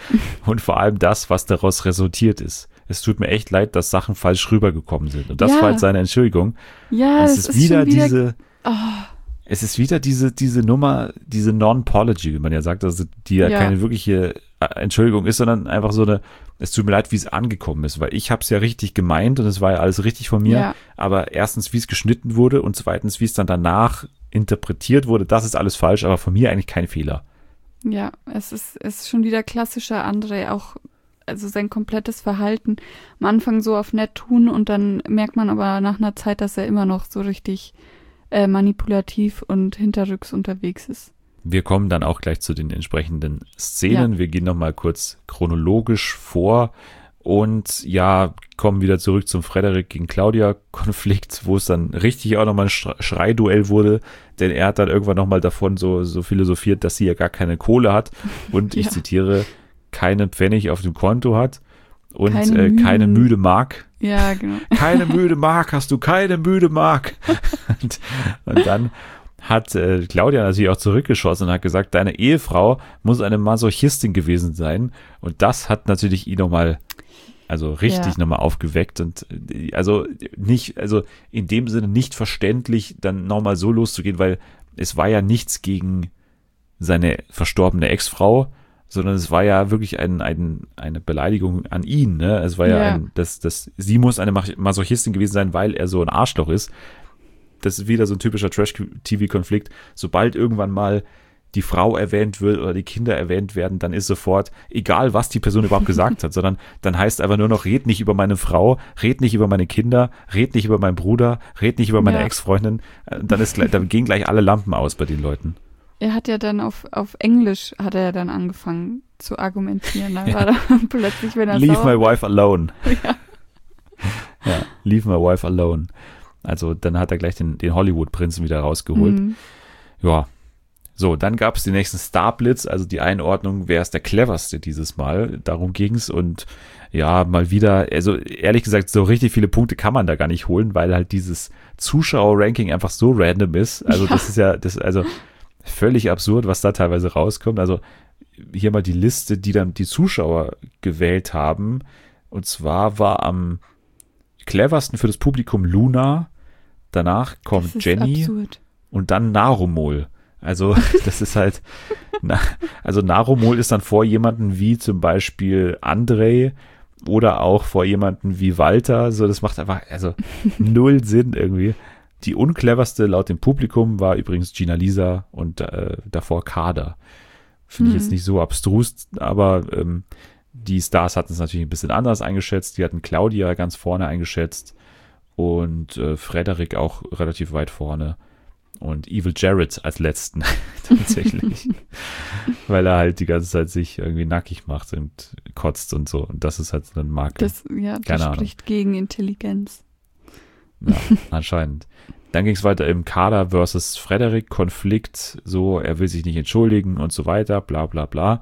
und vor allem das, was daraus resultiert ist. Es tut mir echt leid, dass Sachen falsch rübergekommen sind. Und das Ja. war jetzt seine Entschuldigung. Ja, es es ist, ist wieder, schon wieder diese, Oh, es ist wieder diese, diese Nummer, diese Non-Pology, wie man ja sagt, also die ja, Ja. keine wirkliche äh, Entschuldigung ist, sondern einfach so eine, es tut mir leid, wie es angekommen ist, weil ich habe es ja richtig gemeint und es war ja alles richtig von mir, Ja. aber erstens, wie es geschnitten wurde und zweitens, wie es dann danach interpretiert wurde, das ist alles falsch, aber von mir eigentlich kein Fehler. ja, es ist, es ist schon wieder klassischer André, auch also sein komplettes Verhalten. Am Anfang so auf nett tun und dann merkt man aber nach einer Zeit, dass er immer noch so richtig äh, manipulativ und hinterrücks unterwegs ist. Wir kommen dann auch gleich zu den entsprechenden Szenen. Ja. Wir gehen nochmal kurz chronologisch vor und ja, kommen wieder zurück zum Frederik gegen Claudia-Konflikt, wo es dann richtig auch nochmal ein Schre- Schreiduell wurde, denn er hat dann irgendwann nochmal davon so, so philosophiert, dass sie ja gar keine Kohle hat und ich Ja. zitiere, keine Pfennig auf dem Konto hat und Keine keine, äh, keine müden- müde Mark. Ja, genau. Keine müde Mark, hast du keine müde Mark. und, und dann hat äh, Claudia natürlich auch zurückgeschossen und hat gesagt, deine Ehefrau muss eine Masochistin gewesen sein. Und das hat natürlich ihn nochmal, also richtig Ja. nochmal aufgeweckt und äh, also nicht, also in dem Sinne nicht verständlich, dann nochmal so loszugehen, weil es war ja nichts gegen seine verstorbene Ex-Frau, sondern es war ja wirklich ein, ein, eine Beleidigung an ihn, ne? Es war ja, Ja. ein, das, das, sie muss eine Mach- Masochistin gewesen sein, weil er so ein Arschloch ist. Das ist wieder so ein typischer Trash-T V-Konflikt. Sobald irgendwann mal die Frau erwähnt wird oder die Kinder erwähnt werden, dann ist sofort, egal was die Person überhaupt gesagt hat, sondern dann heißt einfach nur noch, red nicht über meine Frau, red nicht über meine Kinder, red nicht über meinen Bruder, red nicht über meine Ja. Ex-Freundin. Äh, Dann ist gleich, dann gehen gleich alle Lampen aus bei den Leuten. Er hat ja dann auf, auf Englisch hat er dann angefangen zu argumentieren. Da Ja. war dann plötzlich, wenn er Leave sauer my wife alone. Ja. Ja, leave my wife alone. Also dann hat er gleich den, den Hollywood-Prinzen wieder rausgeholt. Mhm. Ja, so, dann gab es den nächsten Starblitz, also die Einordnung, wer ist der cleverste dieses Mal. Darum ging's und ja, mal wieder, also ehrlich gesagt, so richtig viele Punkte kann man da gar nicht holen, weil halt dieses Zuschauer-Ranking einfach so random ist. Also Ja. das ist ja, das also völlig absurd, was da teilweise rauskommt. Also hier mal die Liste, die dann die Zuschauer gewählt haben. Und zwar war am cleversten für das Publikum Luna, danach kommt Das ist Jenny absurd. und dann Narumol. Also das ist halt, na, also Narumol ist dann vor jemanden wie zum Beispiel André oder auch vor jemanden wie Walter. So, das macht einfach also null Sinn irgendwie. Die uncleverste laut dem Publikum war übrigens Gina Lisa und äh, davor Kader. Finde ich Mhm. jetzt nicht so abstrus, aber ähm, die Stars hatten es natürlich ein bisschen anders eingeschätzt. Die hatten Claudia ganz vorne eingeschätzt und äh, Frederik auch relativ weit vorne. Und Evil Jared als letzten tatsächlich. Weil er halt die ganze Zeit sich irgendwie nackig macht und kotzt und so. Und das ist halt so ein Marke. Das, ja, Keine das Ahnung. spricht gegen Intelligenz. Ja, anscheinend. Dann ging es weiter im Kader versus Frederik Konflikt. So, er will sich nicht entschuldigen und so weiter, bla bla bla.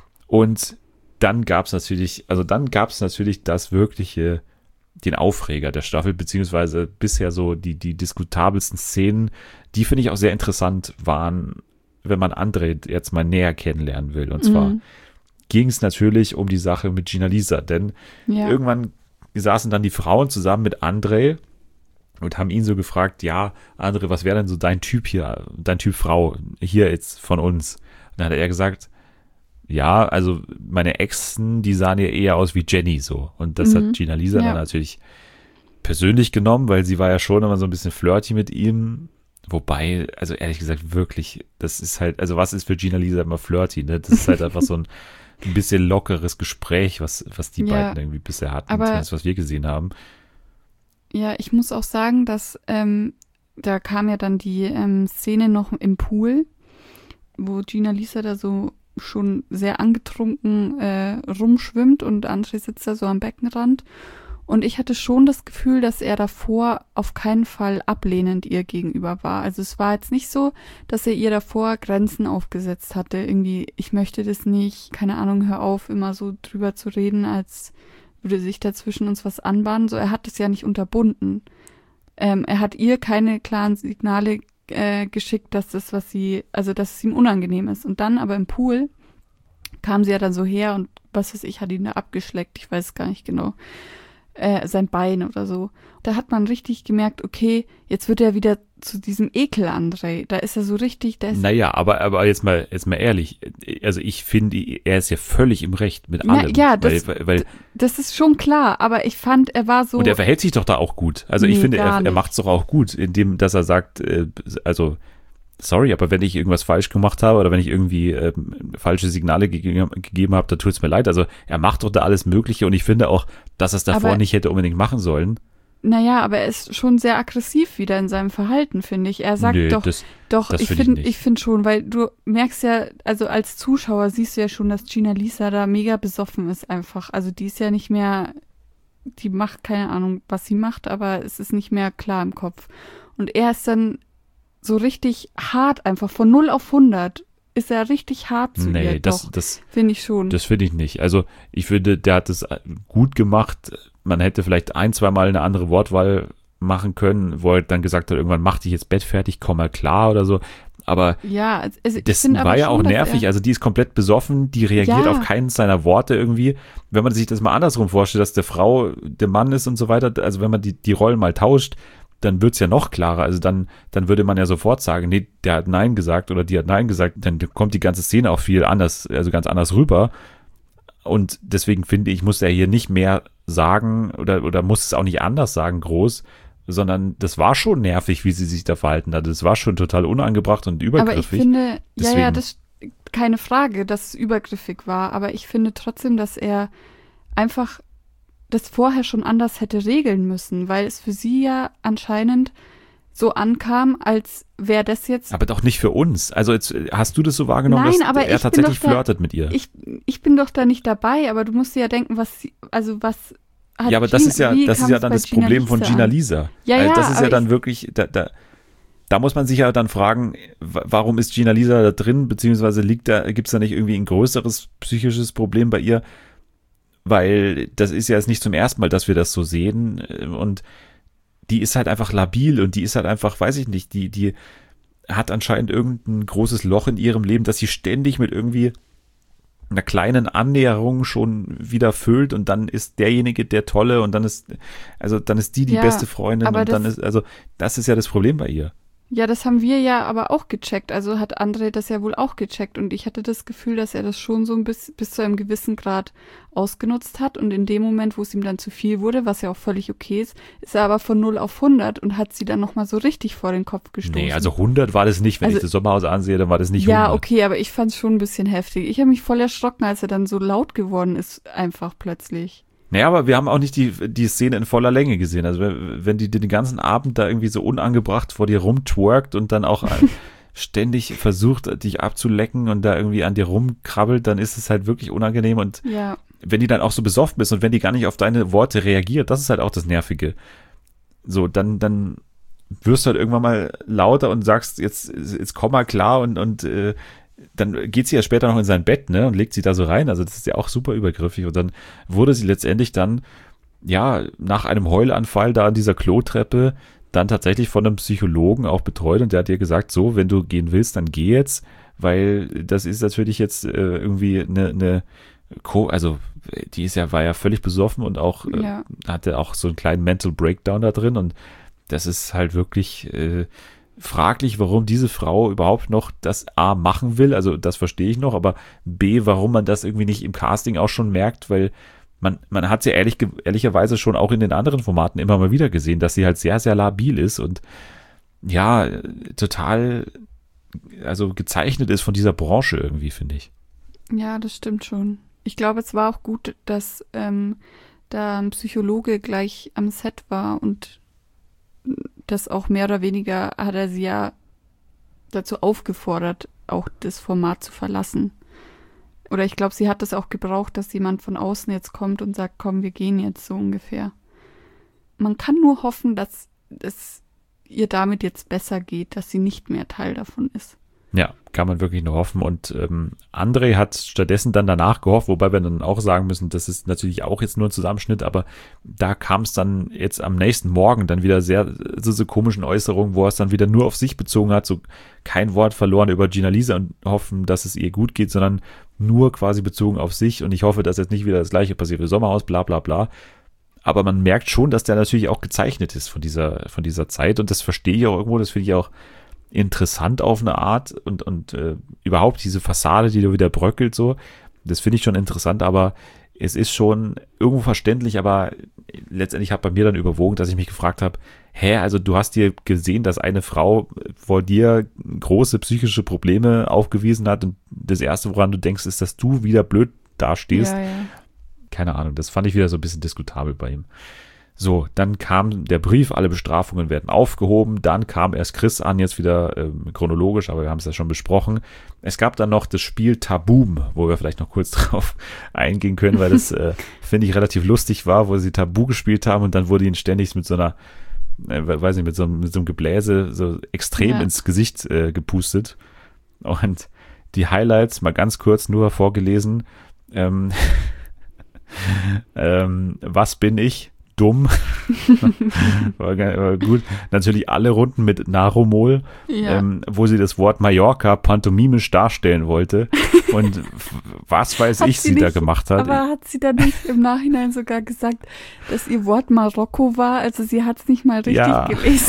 Und dann gab es natürlich, also dann gab es natürlich das wirkliche, den Aufreger der Staffel, beziehungsweise bisher so die, die diskutabelsten Szenen, die finde ich auch sehr interessant waren, wenn man André jetzt mal näher kennenlernen will. Und zwar Mhm. ging es natürlich um die Sache mit Gina Lisa, denn Ja. irgendwann saßen dann die Frauen zusammen mit André und haben ihn so gefragt, ja, André, was wäre denn so dein Typ hier, dein Typ Frau hier jetzt von uns? Und dann hat er gesagt, ja, also meine Exen, die sahen ja eher aus wie Jenny so. Und das Mhm. hat Gina Lisa Ja. dann natürlich persönlich genommen, weil sie war ja schon immer so ein bisschen flirty mit ihm. Wobei, also ehrlich gesagt, wirklich, das ist halt, also was ist für Gina Lisa immer flirty, ne? Das ist halt einfach so ein, ein bisschen lockeres Gespräch, was, was die Ja, beiden irgendwie bisher hatten, aber- zumindest was wir gesehen haben. Ja, ich muss auch sagen, dass ähm, da kam ja dann die ähm, Szene noch im Pool, wo Gina Lisa da so schon sehr angetrunken äh, rumschwimmt und André sitzt da so am Beckenrand. Und ich hatte schon das Gefühl, dass er davor auf keinen Fall ablehnend ihr gegenüber war. Also es war jetzt nicht so, dass er ihr davor Grenzen aufgesetzt hatte. Irgendwie, ich möchte das nicht, keine Ahnung, hör auf, immer so drüber zu reden, als würde sich da zwischen uns was anbahnen. So, er hat es ja nicht unterbunden. Ähm, er hat ihr keine klaren Signale äh, geschickt, dass das, was sie, also dass es ihm unangenehm ist. Und dann aber im Pool kam sie ja dann so her und was weiß ich, hat ihn da abgeschleckt, ich weiß es gar nicht genau. Äh, sein Bein oder so. Da hat man richtig gemerkt, okay, jetzt wird er wieder zu diesem Ekel André. Da ist er so richtig, da ist Naja, aber, aber jetzt mal, jetzt mal ehrlich. Also ich finde, er ist ja völlig im Recht mit allem. Na, ja, das, weil, weil, das ist schon klar, aber ich fand, er war so. Und er verhält sich doch da auch gut. Also Nee, ich finde, gar er, er nicht. macht es doch auch gut, indem, dass er sagt, äh, also sorry, aber wenn ich irgendwas falsch gemacht habe oder wenn ich irgendwie ähm, falsche Signale gegeben, gegeben habe, dann tut es mir leid. Also er macht doch da alles Mögliche und ich finde auch, dass er es davor Aber- nicht hätte unbedingt machen sollen. Naja, aber er ist schon sehr aggressiv wieder in seinem Verhalten, finde ich. Er sagt Nö, doch, das, doch, das ich find ich finde, nicht. ich finde schon, weil du merkst ja, also als Zuschauer siehst du ja schon, dass Gina Lisa da mega besoffen ist einfach. Also die ist ja nicht mehr, die macht keine Ahnung, was sie macht, aber es ist nicht mehr klar im Kopf. Und er ist dann so richtig hart einfach, von null auf hundert ist er richtig hart zu nee, ihr, das, doch, das, finde ich schon. das finde ich nicht. Also ich finde, der hat es gut gemacht. Man hätte vielleicht ein, zwei Mal eine andere Wortwahl machen können, wo er dann gesagt hat, irgendwann mach dich jetzt Bett fertig, komm mal klar oder so. Aber ja, also ich das finde aber war ja schon, auch dass nervig. Er, Also die ist komplett besoffen, die reagiert Ja. auf keinen seiner Worte irgendwie. Wenn man sich das mal andersrum vorstellt, dass der Frau der Mann ist und so weiter, also wenn man die, die Rollen mal tauscht, dann wird's ja noch klarer. Also dann, dann würde man ja sofort sagen, nee, der hat Nein gesagt oder die hat Nein gesagt, dann kommt die ganze Szene auch viel anders, also ganz anders rüber. Und deswegen finde ich, muss er hier nicht mehr sagen oder, oder muss es auch nicht anders sagen, groß, sondern das war schon nervig, wie sie sich da verhalten hat. Das war schon total unangebracht und aber ich übergriffig. finde, ja, Deswegen- ja, das keine Frage, dass es übergriffig war, aber ich finde trotzdem, dass er einfach das vorher schon anders hätte regeln müssen, weil es für sie ja anscheinend so ankam, als wäre das jetzt. Aber doch nicht für uns. Also jetzt hast du das so wahrgenommen, Nein, dass aber er ich bin tatsächlich doch da- flirtet mit ihr. Ich, ich bin doch da nicht dabei, aber du musst dir ja denken, was sie, also was hat Ja, aber das Gina- ist ja, wie das ist kam ja es dann bei das Gina Problem von Lisa Gina an? Lisa. Ja, also ja, das ist ja aber dann ich- wirklich, da, da, da muss man sich ja dann fragen, w- warum ist Gina Lisa da drin, beziehungsweise liegt da, gibt's da nicht irgendwie ein größeres psychisches Problem bei ihr? Weil das ist ja jetzt nicht zum ersten Mal, dass wir das so sehen und die ist halt einfach labil und die ist halt einfach, weiß ich nicht, die, die hat anscheinend irgendein großes Loch in ihrem Leben, dass sie ständig mit irgendwie einer kleinen Annäherung schon wieder füllt und dann ist derjenige der Tolle und dann ist, also dann ist die die Ja, beste Freundin aber und dann das- ist, also das ist ja das Problem bei ihr. Ja, das haben wir ja aber auch gecheckt. Also hat André das ja wohl auch gecheckt. Und ich hatte das Gefühl, dass er das schon so ein bis, bis zu einem gewissen Grad ausgenutzt hat. Und in dem Moment, wo es ihm dann zu viel wurde, was ja auch völlig okay ist, ist er aber von null auf hundert und hat sie dann nochmal so richtig vor den Kopf gestoßen. Nee, also hundert war das nicht, wenn Also- ich das Sommerhaus ansehe, dann war das nicht ja, hundert. okay, aber ich fand es schon ein bisschen heftig. Ich habe mich voll erschrocken, als er dann so laut geworden ist, einfach plötzlich. Naja, aber wir haben auch nicht die, die Szene in voller Länge gesehen. Also wenn, wenn die den ganzen Abend da irgendwie so unangebracht vor dir rumtwerkt und dann auch ständig versucht, dich abzulecken und da irgendwie an dir rumkrabbelt, dann ist es halt wirklich unangenehm. Und Ja, wenn die dann auch so besoffen ist und wenn die gar nicht auf deine Worte reagiert, das ist halt auch das Nervige. So, dann, dann wirst du halt irgendwann mal lauter und sagst, jetzt, jetzt komm mal klar und, und äh, dann geht sie ja später noch in sein Bett, ne, und legt sie da so rein. Also das ist ja auch super übergriffig. Und dann wurde sie letztendlich dann, ja, nach einem Heulanfall da an dieser Klotreppe dann tatsächlich von einem Psychologen auch betreut. Und der hat ihr gesagt, so, wenn du gehen willst, dann geh jetzt, weil das ist natürlich jetzt äh, irgendwie eine, eine Co- also die ist ja, war ja völlig besoffen und auch äh, ja. hatte auch so einen kleinen Mental Breakdown da drin. Und das ist halt wirklich äh, fraglich, warum diese Frau überhaupt noch das A machen will, also das verstehe ich noch, aber B, warum man das irgendwie nicht im Casting auch schon merkt, weil man, man hat sie ehrlich, ehrlicherweise schon auch in den anderen Formaten immer mal wieder gesehen, dass sie halt sehr, sehr labil ist und ja, total, also gezeichnet ist von dieser Branche irgendwie, finde ich. Ja, das stimmt schon. Ich glaube, es war auch gut, dass ähm, da ein Psychologe gleich am Set war und das auch mehr oder weniger hat er sie ja dazu aufgefordert, auch das Format zu verlassen. Oder ich glaube, sie hat das auch gebraucht, dass jemand von außen jetzt kommt und sagt, komm, wir gehen jetzt so ungefähr. Man kann nur hoffen, dass es ihr damit jetzt besser geht, dass sie nicht mehr Teil davon ist. Ja, kann man wirklich nur hoffen. Und ähm, André hat stattdessen dann danach gehofft, wobei wir dann auch sagen müssen, das ist natürlich auch jetzt nur ein Zusammenschnitt, aber da kam es dann jetzt am nächsten Morgen dann wieder sehr so, so komischen Äußerungen, wo er es dann wieder nur auf sich bezogen hat, so kein Wort verloren über Gina Lisa und hoffen, dass es ihr gut geht, sondern nur quasi bezogen auf sich. Und ich hoffe, dass jetzt nicht wieder das gleiche passiert wie Sommerhaus, bla bla bla. Aber man merkt schon, dass der natürlich auch gezeichnet ist von dieser, von dieser Zeit. Und das verstehe ich auch irgendwo, das finde ich auch interessant auf eine Art. Und, und äh, überhaupt diese Fassade, die da wieder bröckelt, so, das finde ich schon interessant. Aber es ist schon irgendwo verständlich. Aber letztendlich hat bei mir dann überwogen, dass ich mich gefragt habe, hä, also du hast dir gesehen, dass eine Frau vor dir große psychische Probleme aufgewiesen hat. Und das Erste, woran du denkst, ist, dass du wieder blöd dastehst. Ja, ja. Keine Ahnung, das fand ich wieder so ein bisschen diskutabel bei ihm. So, dann kam der Brief, alle Bestrafungen werden aufgehoben. Dann kam erst Chris an, jetzt wieder ähm, chronologisch, aber wir haben es ja schon besprochen. Es gab dann noch das Spiel Taboom, wo wir vielleicht noch kurz drauf eingehen können, weil das, äh, finde ich, relativ lustig war, wo sie Tabu gespielt haben und dann wurde ihnen ständig mit so einer, äh, weiß nicht, mit so, einem, mit so einem Gebläse so extrem Ja. ins Gesicht äh, gepustet. Und die Highlights, mal ganz kurz nur vorgelesen, ähm, ähm, was bin ich? Dumm. war, ge- war gut. Natürlich alle Runden mit Narumol, Ja. ähm, wo sie das Wort Mallorca pantomimisch darstellen wollte. Und f- was weiß Hat ich, sie sie da nicht- gemacht hat. Aber hat sie dann nicht im Nachhinein sogar gesagt, dass ihr Wort Marokko war? Also sie hat es nicht mal richtig Ja. gelesen.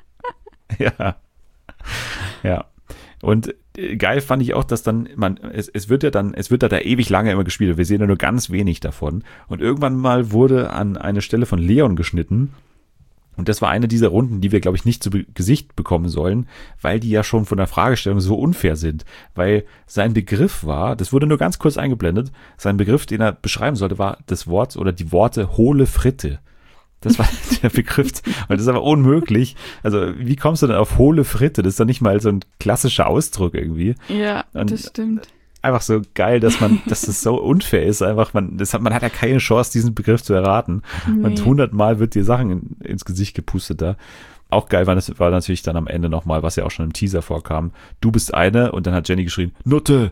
Ja. Ja. Und äh, geil fand ich auch, dass dann, man, es, es wird ja dann, es wird da, da ewig lange immer gespielt. Wir sehen ja nur ganz wenig davon. Und irgendwann mal wurde an eine Stelle von Leon geschnitten. Und das war eine dieser Runden, die wir, glaube ich, nicht zu be- Gesicht bekommen sollen, weil die ja schon von der Fragestellung so unfair sind. Weil sein Begriff war, das wurde nur ganz kurz eingeblendet, sein Begriff, den er beschreiben sollte, war das Wort oder die Worte hohle Fritte. Das war der Begriff. Und das ist aber unmöglich. Also, wie kommst du denn auf hohle Fritte? Das ist doch nicht mal so ein klassischer Ausdruck irgendwie. Ja, Und- das stimmt. Einfach so geil, dass man, dass das so unfair ist. Einfach, man, das hat, man hat ja keine Chance, diesen Begriff zu erraten. Und Nee. hundertmal wird dir Sachen in, ins Gesicht gepustet da. Auch geil war, das war natürlich dann am Ende nochmal, was ja auch schon im Teaser vorkam. Du bist eine und dann hat Jenny geschrien, Nutte!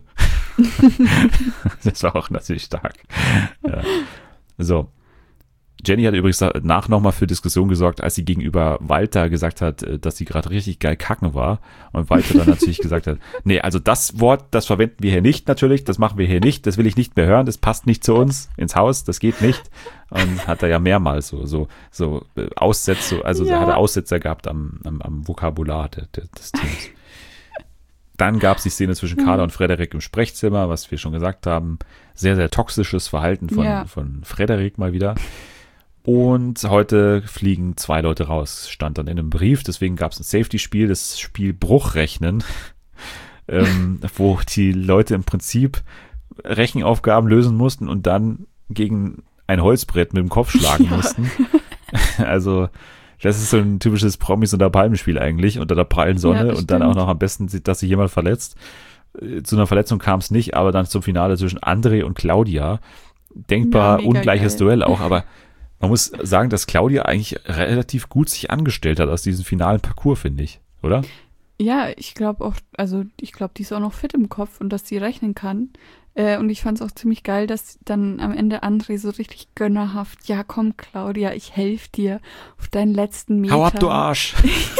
Das war auch natürlich stark. Ja. So. Jenny hat übrigens nach nochmal für Diskussion gesorgt, als sie gegenüber Walter gesagt hat, äh, dass sie gerade richtig geil kacken war. Und Walter dann natürlich gesagt hat, nee, also das Wort, das verwenden wir hier nicht natürlich, das machen wir hier nicht, das will ich nicht mehr hören, das passt nicht zu uns ins Haus, das geht nicht. Und hat er ja mehrmals so, so, so äh, Aussätze, also Ja. hat er Aussetzer gehabt am, am, am Vokabular de, de, des Teams. Dann gab es die Szene zwischen Carla und Frederik im Sprechzimmer, was wir schon gesagt haben. Sehr, sehr toxisches Verhalten von, Ja. von Frederik mal wieder. Und heute fliegen zwei Leute raus, stand dann in einem Brief. Deswegen gab es ein Safety-Spiel, das Spiel Bruchrechnen, ähm, wo die Leute im Prinzip Rechenaufgaben lösen mussten und dann gegen ein Holzbrett mit dem Kopf schlagen Ja. mussten. Also das ist so ein typisches Promis- unter Palmenspiel eigentlich, unter der prallen Sonne Ja, das und dann auch stimmt. noch am besten, dass sich jemand verletzt. Äh, Zu einer Verletzung kam es nicht, aber dann zum Finale zwischen André und Claudia. Denkbar Ja, mega ungleiches geil. Duell auch, aber man muss sagen, dass Claudia eigentlich relativ gut sich angestellt hat aus diesem finalen Parcours, finde ich, oder? Ja, ich glaube auch, also ich glaube, die ist auch noch fit im Kopf und dass sie rechnen kann. Äh, und ich fand es auch ziemlich geil, dass dann am Ende André so richtig gönnerhaft, ja komm Claudia, ich helfe dir auf deinen letzten Meter. Hau ab, du Arsch!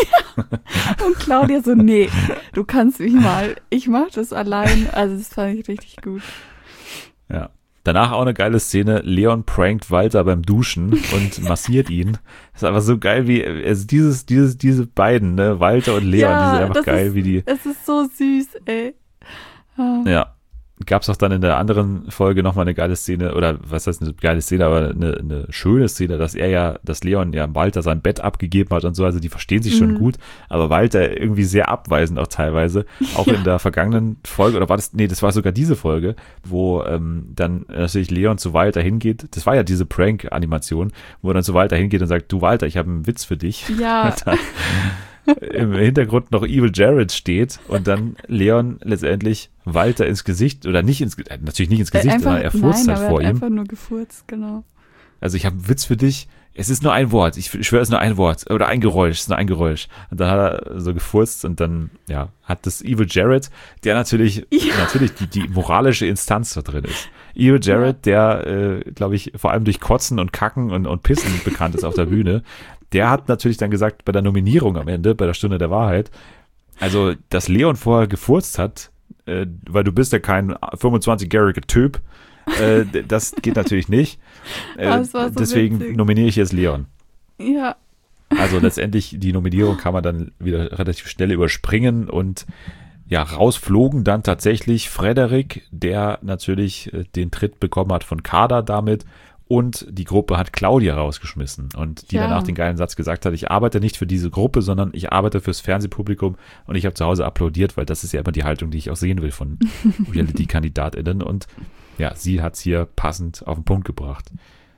Und Claudia so, nee, du kannst mich mal, ich mach das allein. Also das fand ich richtig gut. Ja. Danach auch eine geile Szene. Leon prankt Walter beim Duschen und massiert ihn. Das ist einfach so geil, wie, also dieses, dieses, diese beiden, ne, Walter und Leon, Ja, die sind einfach das geil, ist- wie die, Es ist so süß, ey. Ah. ja. Gab's auch dann in der anderen Folge nochmal eine geile Szene, oder was heißt eine geile Szene, aber eine, eine schöne Szene, dass er ja, dass Leon ja Walter sein Bett abgegeben hat und so, also die verstehen sich schon Mhm. gut, aber Walter irgendwie sehr abweisend auch teilweise, auch Ja. in der vergangenen Folge, oder war das, nee, das war sogar diese Folge, wo ähm, dann natürlich Leon zu Walter hingeht, das war ja diese Prank-Animation, wo er dann zu Walter hingeht und sagt, du Walter, ich habe einen Witz für dich. Ja, Und dann im Hintergrund noch Evil Jared steht und dann Leon letztendlich Walter ins Gesicht, oder nicht ins Gesicht, natürlich nicht ins Gesicht, einfach, sondern er furzt nein, halt aber vor er ihm. hat einfach nur gefurzt, genau. Also ich habe einen Witz für dich. Es ist nur ein Wort. Ich schwöre, es ist nur ein Wort. Oder ein Geräusch. Es ist nur ein Geräusch. Und dann hat er so gefurzt und dann, ja, hat das Evil Jared, der natürlich, Ja. natürlich die, die moralische Instanz da drin ist. Evil Jared, der, äh, glaube ich, vor allem durch Kotzen und Kacken und, und Pissen bekannt ist auf der Bühne, der hat natürlich dann gesagt, bei der Nominierung am Ende, bei der Stunde der Wahrheit, also, dass Leon vorher gefurzt hat, äh, weil du bist ja kein fünfundzwanzigjähriger Typ, äh, das geht natürlich nicht. Äh, Das war so deswegen witzig. nominiere ich jetzt Leon. Ja, Also letztendlich die Nominierung kann man dann wieder relativ schnell überspringen und ja, rausflogen dann tatsächlich Frederik, der natürlich äh, den Tritt bekommen hat von Kader damit, und die Gruppe hat Claudia rausgeschmissen und die Ja. danach den geilen Satz gesagt hat, ich arbeite nicht für diese Gruppe, sondern ich arbeite fürs Fernsehpublikum, und ich habe zu Hause applaudiert, weil das ist ja immer die Haltung, die ich auch sehen will von Reality-KandidatInnen, und ja, sie hat es hier passend auf den Punkt gebracht.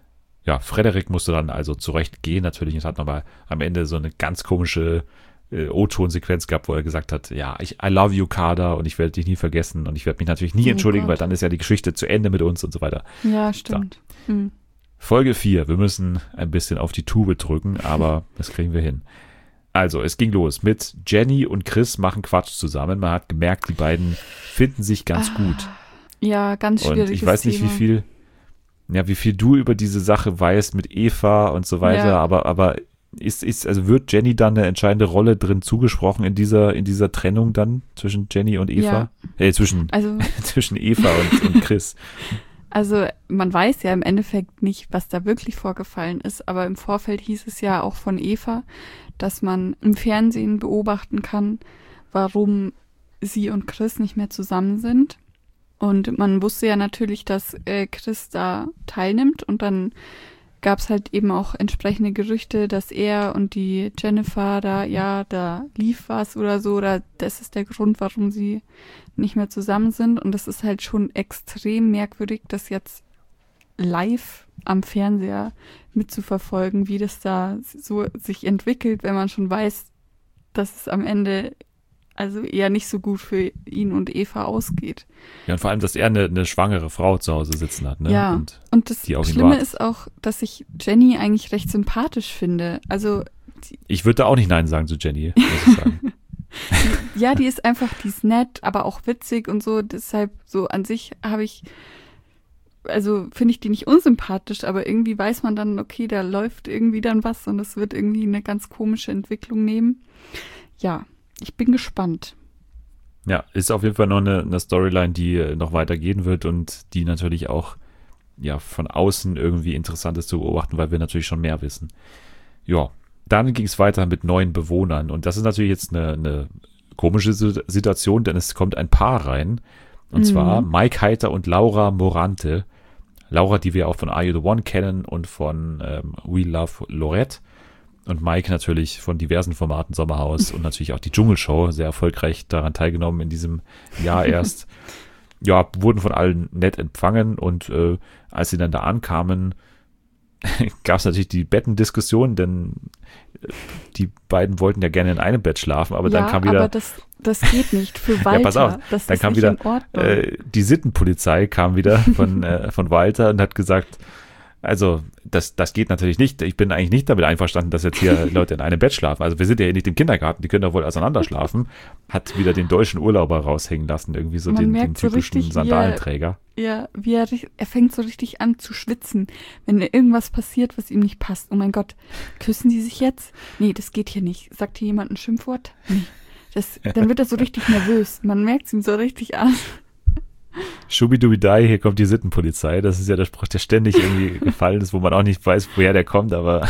Ja, Frederik musste dann also zurecht gehen natürlich und hat nochmal am Ende so eine ganz komische äh, O-Ton-Sequenz gehabt, wo er gesagt hat, ja, ich I love you, Kader, und ich werde dich nie vergessen und ich werde mich natürlich nie Oh entschuldigen, Gott. weil dann ist ja die Geschichte zu Ende mit uns und so weiter. ja, stimmt. Hm. Folge vier, wir müssen ein bisschen auf die Tube drücken, aber das kriegen wir hin. Also, es ging los mit Jenny und Chris machen Quatsch zusammen. Man hat gemerkt, die beiden finden sich ganz Ah, gut. Ja, ganz Und schwieriges ich weiß nicht, Thema. wie viel, ja, wie viel du über diese Sache weißt mit Eva und so weiter, Ja. aber, aber ist, ist, also wird Jenny dann eine entscheidende Rolle drin zugesprochen in dieser, in dieser Trennung dann zwischen Jenny und Eva? Äh, zwischen, Also, zwischen Eva und, und Chris. also man weiß ja im Endeffekt nicht, was da wirklich vorgefallen ist, aber im Vorfeld hieß es ja auch von Eva, dass man im Fernsehen beobachten kann, warum sie und Chris nicht mehr zusammen sind. Und man wusste ja natürlich, dass äh, Chris da teilnimmt, und dann gab es halt eben auch entsprechende Gerüchte, dass er und die Jennifer da, ja, da lief was oder so, oder das ist der Grund, warum sie nicht mehr zusammen sind. Und das ist halt schon extrem merkwürdig, das jetzt live am Fernseher mitzuverfolgen, wie das da so sich entwickelt, wenn man schon weiß, dass es am Ende also eher nicht so gut für ihn und Eva ausgeht. Ja, und vor allem, dass er eine, eine schwangere Frau zu Hause sitzen hat, ne? Ja, Und und das die auf ihn Schlimme wartet. ist auch, dass ich Jenny eigentlich recht sympathisch finde. Also, ich würde da auch nicht Nein sagen zu Jenny, muss ich sagen. ja, die ist einfach, die ist nett, aber auch witzig und so. Deshalb, so an sich habe ich, also finde ich die nicht unsympathisch, aber irgendwie weiß man dann, okay, da läuft irgendwie dann was und es wird irgendwie eine ganz komische Entwicklung nehmen. Ja, ich bin gespannt. Ja, ist auf jeden Fall noch eine, eine Storyline, die äh, noch weitergehen wird und die natürlich auch ja von außen irgendwie interessant ist zu beobachten, weil wir natürlich schon mehr wissen. Ja, dann ging es weiter mit neuen Bewohnern, und das ist natürlich jetzt eine, eine komische Si- Situation, denn es kommt ein Paar rein, und Mhm. zwar Mike Heiter und Laura Morante. Laura, die wir auch von Are You The One kennen und von ähm, We Love Lorette. Und Mike natürlich von diversen Formaten, Sommerhaus und natürlich auch die Dschungelshow, sehr erfolgreich daran teilgenommen in diesem Jahr erst. Ja, wurden von allen nett empfangen, und äh, als sie dann da ankamen, gab es natürlich die Bettendiskussion, denn äh, die beiden wollten ja gerne in einem Bett schlafen, aber ja, dann kam wieder aber das, das geht nicht für Walter. Ja, pass auf, das dann ist kam nicht wieder, in Ordnung. äh, die Sittenpolizei kam wieder von, äh, von Walter und hat gesagt, also das, das geht natürlich nicht. Ich bin eigentlich nicht damit einverstanden, dass jetzt hier Leute in einem Bett schlafen. Also wir sind ja hier nicht im Kindergarten, die können doch wohl auseinander schlafen. Hat wieder den deutschen Urlauber raushängen lassen, irgendwie so Man den, den merkt so typischen richtig, wie er- Sandalenträger. Ja, wie er, richt- er fängt so richtig an zu schwitzen, wenn irgendwas passiert, was ihm nicht passt. Oh mein Gott, küssen die sich jetzt? Nee, das geht hier nicht. Sagt hier jemand ein Schimpfwort? Nee. Das, dann wird er so richtig nervös. Man merkt es ihm so richtig an. Schubidubidai, hier kommt die Sittenpolizei. Das ist ja der Spruch, der ständig irgendwie gefallen ist, wo man auch nicht weiß, woher der kommt, aber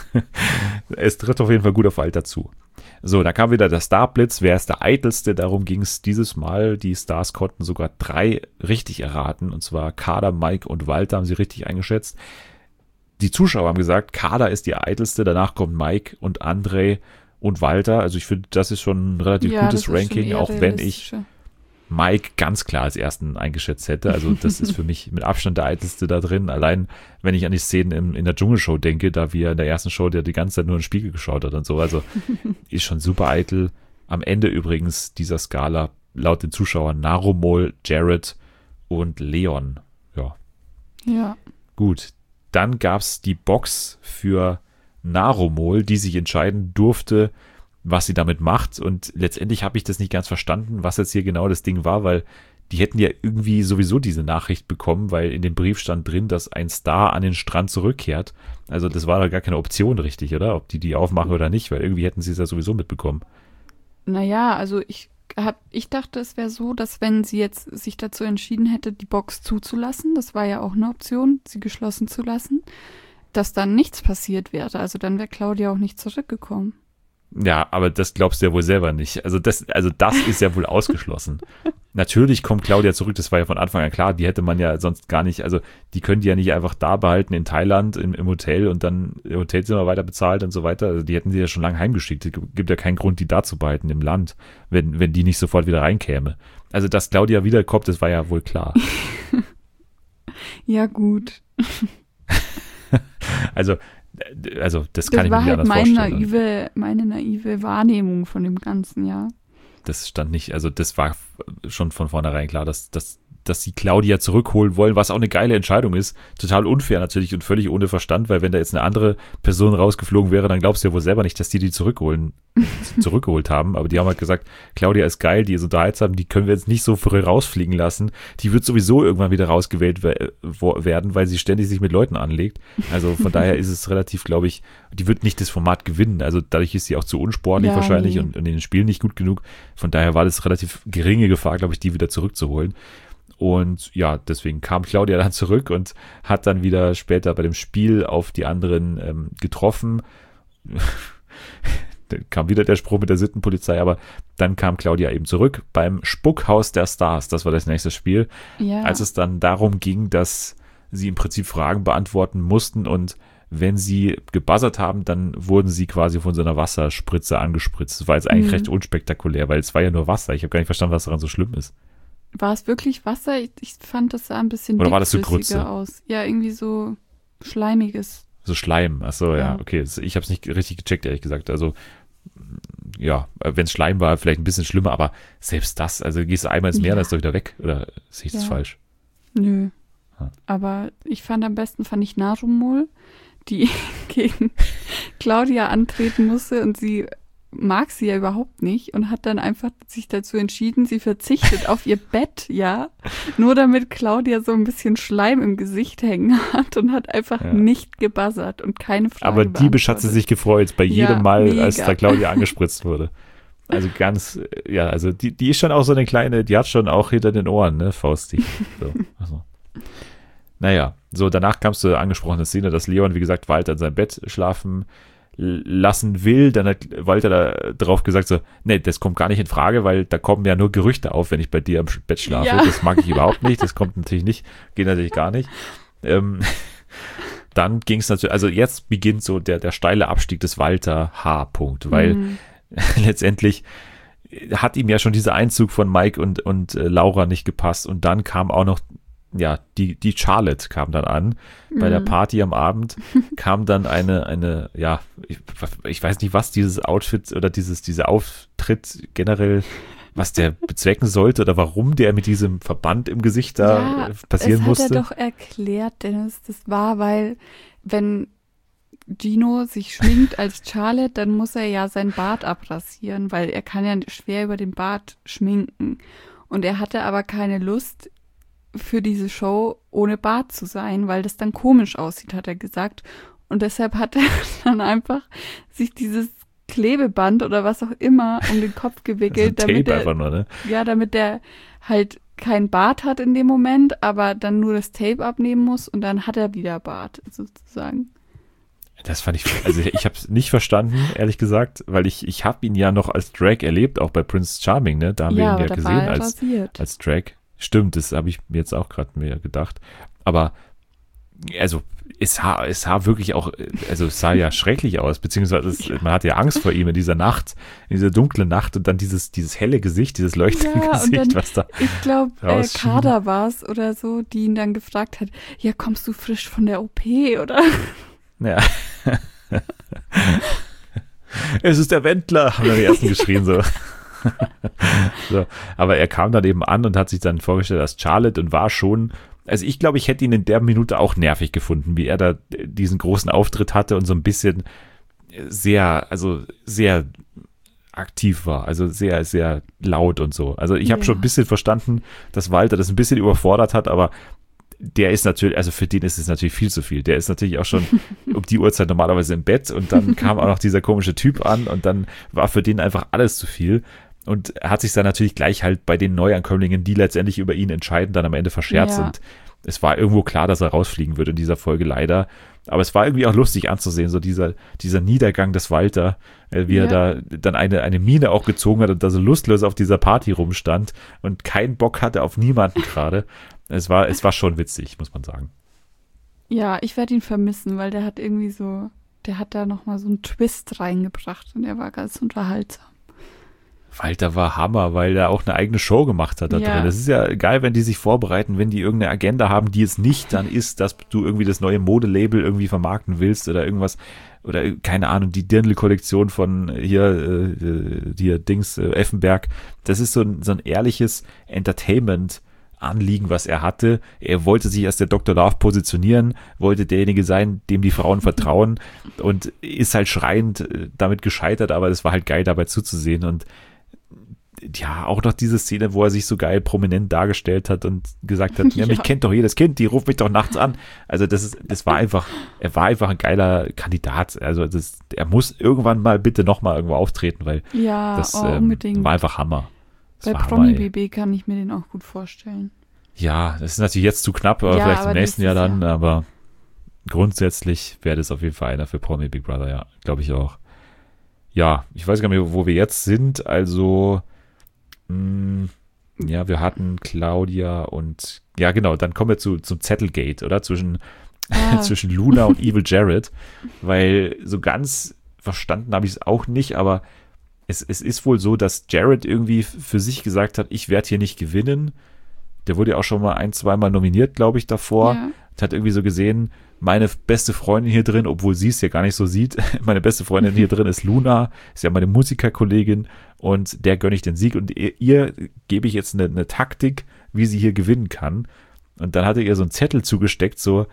es trifft auf jeden Fall gut auf Walter zu. So, da kam wieder der Starblitz. Wer ist der Eitelste? Darum ging es dieses Mal. Die Stars konnten sogar drei richtig erraten, und zwar Kader, Mike und Walter haben sie richtig eingeschätzt. Die Zuschauer haben gesagt, Kader ist die Eitelste, danach kommt Mike und André und Walter. Also ich finde, das ist schon ein relativ Ja, gutes das ist schon Ranking, eher auch wenn ich realistischer. Mike ganz klar als ersten eingeschätzt hätte. Also das ist für mich mit Abstand der eitelste da drin. Allein, wenn ich an die Szenen im, in der Dschungelshow denke, da wir in der ersten Show, der die ganze Zeit nur in den Spiegel geschaut hat und so. Also ist schon super eitel. Am Ende übrigens dieser Skala laut den Zuschauern Narumol, Jared und Leon. Ja. Ja. Gut. Dann gab es die Box für Narumol, die sich entscheiden durfte, was sie damit macht. Und letztendlich habe ich das nicht ganz verstanden, was jetzt hier genau das Ding war, weil die hätten ja irgendwie sowieso diese Nachricht bekommen, weil in dem Brief stand drin, dass ein Star an den Strand zurückkehrt. Also das war doch gar keine Option richtig, oder? Ob die die aufmachen oder nicht, weil irgendwie hätten sie es ja sowieso mitbekommen. Naja, also ich hab, ich dachte, es wäre so, dass wenn sie jetzt sich dazu entschieden hätte, die Box zuzulassen, das war ja auch eine Option, sie geschlossen zu lassen, dass dann nichts passiert wäre. Also dann wäre Claudia auch nicht zurückgekommen. Ja, aber das glaubst du ja wohl selber nicht. Also das, also das ist ja wohl ausgeschlossen. Natürlich kommt Claudia zurück, das war ja von Anfang an klar, die hätte man ja sonst gar nicht, also die können die ja nicht einfach da behalten in Thailand im, im Hotel und dann im Hotelzimmer weiter bezahlt und so weiter. Also die hätten sie ja schon lange heimgeschickt. Es gibt ja keinen Grund, die da zu behalten im Land, wenn, wenn die nicht sofort wieder reinkäme. Also dass Claudia wiederkommt, das war ja wohl klar. Ja, gut. Also Also das, Das kann ich mir war nicht halt anders meine vorstellen. naive, meine naive Wahrnehmung von dem Ganzen, ja. Das stand nicht, also das war schon von vornherein klar, dass, dass, dass sie Claudia zurückholen wollen, was auch eine geile Entscheidung ist. Total unfair natürlich und völlig ohne Verstand, weil wenn da jetzt eine andere Person rausgeflogen wäre, dann glaubst du ja wohl selber nicht, dass die die zurückholen, zurückgeholt haben. Aber die haben halt gesagt, Claudia ist geil, die ist unterhaltsam, die können wir jetzt nicht so früh rausfliegen lassen. Die wird sowieso irgendwann wieder rausgewählt we- wo- werden, weil sie ständig sich mit Leuten anlegt. Also von daher ist es relativ, glaube ich, die wird nicht das Format gewinnen. Also dadurch ist sie auch zu unsportlich Ja, wahrscheinlich nee. und, und in den Spielen nicht gut genug. Von daher war das relativ geringe Gefahr, glaube ich, die wieder zurückzuholen. Und ja, deswegen kam Claudia dann zurück und hat dann wieder später bei dem Spiel auf die anderen ähm, getroffen. Dann kam wieder der Spruch mit der Sittenpolizei, aber dann kam Claudia eben zurück beim Spuckhaus der Stars. Das war das nächste Spiel. Ja. Als es dann darum ging, dass sie im Prinzip Fragen beantworten mussten und wenn sie gebuzzert haben, dann wurden sie quasi von so einer Wasserspritze angespritzt. Das war jetzt eigentlich Mhm. recht unspektakulär, weil es war ja nur Wasser. Ich habe gar nicht verstanden, was daran so schlimm ist. War es wirklich Wasser? Ich, ich fand, das sah ein bisschen Oder war das so dickflüssiger Grütze? aus. Ja, irgendwie so schleimiges. So Schleim. Ach so, ja, Ja. okay. Ich habe es nicht richtig gecheckt, ehrlich gesagt. Also ja, wenn es Schleim war, vielleicht ein bisschen schlimmer, aber selbst das, also gehst du einmal ins Meer, Ja. dann ist doch wieder weg. Oder sehe ich das Ja. falsch? Nö. Ah. Aber ich fand am besten, fand ich Narumol, die gegen Claudia antreten musste und sie mag sie ja überhaupt nicht und hat dann einfach sich dazu entschieden, sie verzichtet auf ihr Bett, ja, nur damit Claudia so ein bisschen Schleim im Gesicht hängen hat und hat einfach Ja. nicht gebuzzert und keine Frage Aber diebisch hat sie beantwortet. sich gefreut, bei Ja, jedem Mal, als mega. da Claudia angespritzt wurde. Also ganz, äh, ja, also die, die ist schon auch so eine kleine, die hat schon auch hinter den Ohren, ne, faustig. So, also. Naja, so danach kam es zur angesprochenen Szene, dass Leon, wie gesagt, Walter in seinem Bett schlafen l- lassen will. Dann hat Walter da drauf gesagt so, nee, das kommt gar nicht in Frage, weil da kommen ja nur Gerüchte auf, wenn ich bei dir im Sch- Bett schlafe. Ja. Das mag ich überhaupt nicht, das kommt natürlich nicht, geht natürlich gar nicht. Ähm, dann ging es natürlich, also jetzt beginnt so der, der steile Abstieg des Walter H-Punkt, weil Mhm. letztendlich hat ihm ja schon dieser Einzug von Mike und, und äh, Laura nicht gepasst und dann kam auch noch, ja, die, die Charlotte kam dann an, bei der Mhm. Party am Abend kam dann eine, eine, ja, ich, ich weiß nicht, was dieses Outfit oder dieses, dieser Auftritt generell, was der bezwecken sollte oder warum der mit diesem Verband im Gesicht da Ja, äh, passieren das musste. hat er doch erklärt, Dennis. Das war, weil wenn Gino sich schminkt als Charlotte, dann muss er ja sein Bart abrasieren, weil er kann ja schwer über den Bart schminken. Und er hatte aber keine Lust, für diese Show ohne Bart zu sein, weil das dann komisch aussieht, hat er gesagt. Und deshalb hat er dann einfach sich dieses Klebeband oder was auch immer um den Kopf so ein gewickelt, damit Tape er einfach nur, ne? ja, damit der halt kein Bart hat in dem Moment, aber dann nur das Tape abnehmen muss und dann hat er wieder Bart, sozusagen. Das fand ich, also ich habe es nicht verstanden, ehrlich gesagt, weil ich, ich habe ihn ja noch als Drag erlebt, auch bei Prince Charming, ne? Da haben wir ihn ja da gesehen war er als, rasiert. als Drag. Stimmt, das habe ich mir jetzt auch gerade mir gedacht. Aber, also, es sah, es sah wirklich auch, also es sah ja schrecklich aus, beziehungsweise es, man hatte ja Angst vor ihm in dieser Nacht, in dieser dunklen Nacht und dann dieses, dieses helle Gesicht, dieses leuchtende Ja, und Gesicht, dann- was da Ich glaube, äh, rausschien. Kader war es oder so, die ihn dann gefragt hat, ja, kommst du frisch von der O P, oder? Ja. Es ist der Wendler, haben dann die ersten geschrien so. So. Aber er kam dann eben an und hat sich dann vorgestellt als Charlotte und war schon, also ich glaube, ich hätte ihn in der Minute auch nervig gefunden, wie er da diesen großen Auftritt hatte und so ein bisschen sehr, also sehr aktiv war, also sehr, sehr laut und so. Also ich habe Ja. schon ein bisschen verstanden, dass Walter das ein bisschen überfordert hat, aber der ist natürlich, also für den ist es natürlich viel zu viel. Der ist natürlich auch schon um die Uhrzeit normalerweise im Bett und dann kam auch noch dieser komische Typ an und dann war für den einfach alles zu viel. Und er hat sich dann natürlich gleich halt bei den Neuankömmlingen, die letztendlich über ihn entscheiden, dann am Ende verscherzt. Ja. Und es war irgendwo klar, dass er rausfliegen wird in dieser Folge leider. Aber es war irgendwie auch lustig anzusehen, so dieser, dieser Niedergang des Walter, äh, wie Ja. er da dann eine, eine Mine auch gezogen hat und da so lustlos auf dieser Party rumstand und keinen Bock hatte auf niemanden gerade. Es war, es war schon witzig, muss man sagen. Ja, ich werde ihn vermissen, weil der hat irgendwie so, der hat da nochmal so einen Twist reingebracht und er war ganz unterhaltsam. Walter war Hammer, weil er auch eine eigene Show gemacht hat da Ja. drin. Es ist ja geil, wenn die sich vorbereiten, wenn die irgendeine Agenda haben, die es nicht dann ist, dass du irgendwie das neue Modelabel irgendwie vermarkten willst oder irgendwas, oder keine Ahnung, die Dirndl-Kollektion von hier, äh, hier Dings, äh, Effenberg. Das ist so ein, so ein ehrliches Entertainment-Anliegen, was er hatte. Er wollte sich als der Doktor Love positionieren, wollte derjenige sein, dem die Frauen vertrauen und ist halt schreiend äh, damit gescheitert, aber es war halt geil dabei zuzusehen und ja, auch noch diese Szene, wo er sich so geil prominent dargestellt hat und gesagt hat, ja, Ja. mich kennt doch jedes Kind, die ruft mich doch nachts an. Also das ist, das war einfach, er war einfach ein geiler Kandidat. Also das, er muss irgendwann mal bitte nochmal irgendwo auftreten, weil Ja, das oh, ähm, unbedingt. war einfach Hammer. Das Bei war Hammer, Promi ey. B B kann ich mir den auch gut vorstellen. Ja, das ist natürlich jetzt zu knapp, aber Ja, vielleicht aber im nächsten Jahr nächstes dann, aber grundsätzlich wäre das auf jeden Fall einer für Promi Big Brother, ja, glaube ich auch. Ja, ich weiß gar nicht mehr, wo wir jetzt sind, also mh, ja, wir hatten Claudia und ja genau, dann kommen wir zu, zum Zettelgate, oder? Zwischen, Ah. zwischen Luna und Evil Jared, weil so ganz verstanden habe ich es auch nicht, aber es, es ist wohl so, dass Jared irgendwie f- für sich gesagt hat, ich werde hier nicht gewinnen. Der wurde ja auch schon mal ein, zweimal nominiert, glaube ich, davor. Ja. Hat irgendwie so gesehen, meine beste Freundin hier drin, obwohl sie es ja gar nicht so sieht, meine beste Freundin hier drin ist Luna, ist ja meine Musikerkollegin und der gönne ich den Sieg und ihr, ihr gebe ich jetzt eine, eine Taktik, wie sie hier gewinnen kann. Und dann hat er ihr so einen Zettel zugesteckt, so,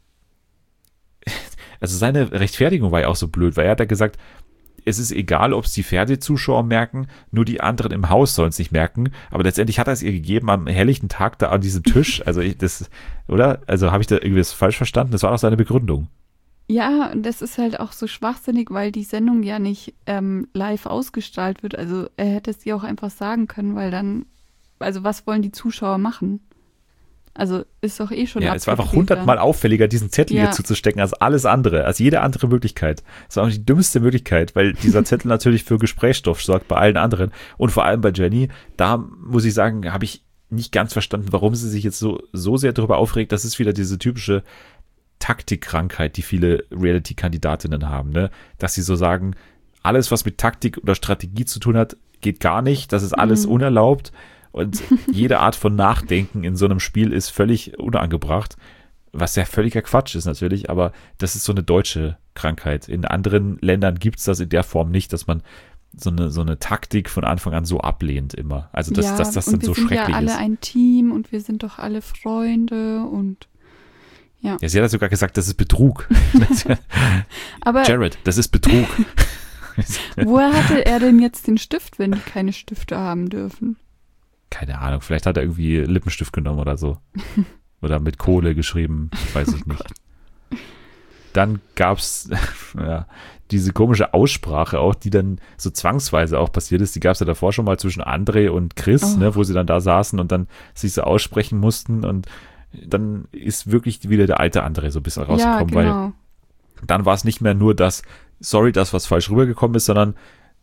also seine Rechtfertigung war ja auch so blöd, weil er hat ja gesagt, es ist egal, ob es die Fernsehzuschauer merken, nur die anderen im Haus sollen es nicht merken. Aber letztendlich hat er es ihr gegeben am helllichten Tag da an diesem Tisch. Also ich, das, oder? Also habe ich da irgendwie das falsch verstanden? Das war doch seine Begründung. Ja, und das ist halt auch so schwachsinnig, weil die Sendung ja nicht ähm, live ausgestrahlt wird. Also er hätte es ihr auch einfach sagen können, weil dann, also was wollen die Zuschauer machen? Also ist doch eh schon Ja, es war einfach abgedreht hundertmal dann. auffälliger, diesen Zettel Ja. hier zuzustecken, als alles andere, als jede andere Möglichkeit. Das war auch die dümmste Möglichkeit, weil dieser Zettel natürlich für Gesprächsstoff sorgt bei allen anderen und vor allem bei Jenny. Da muss ich sagen, habe ich nicht ganz verstanden, warum sie sich jetzt so, so sehr darüber aufregt. Das ist wieder diese typische Taktikkrankheit, die viele Reality-Kandidatinnen haben, ne? Dass sie so sagen, alles, was mit Taktik oder Strategie zu tun hat, geht gar nicht. Das ist alles Mhm. unerlaubt. Und jede Art von Nachdenken in so einem Spiel ist völlig unangebracht, was ja völliger Quatsch ist natürlich, aber das ist so eine deutsche Krankheit. In anderen Ländern gibt es das in der Form nicht, dass man so eine, so eine Taktik von Anfang an so ablehnt immer. Also dass, ja, dass das und dann so wir sind ja schrecklich alle ist. ein Team und wir sind doch alle Freunde und Ja, sie hat ja sogar gesagt, das ist Betrug. aber Jared, das ist Betrug. woher hatte er denn jetzt den Stift, wenn die keine Stifte haben dürfen? Keine Ahnung, vielleicht hat er irgendwie Lippenstift genommen oder so. Oder mit Kohle geschrieben, weiß ich nicht. Dann gab's ja, diese komische Aussprache auch, die dann so zwangsweise auch passiert ist. Die gab's ja davor schon mal zwischen André und Chris, Oh. ne, wo sie dann da saßen und dann sich so aussprechen mussten. Und dann ist wirklich wieder der alte André so ein bisschen Ja, rausgekommen, weil genau. dann war es nicht mehr nur das, sorry, das, was falsch rübergekommen ist, sondern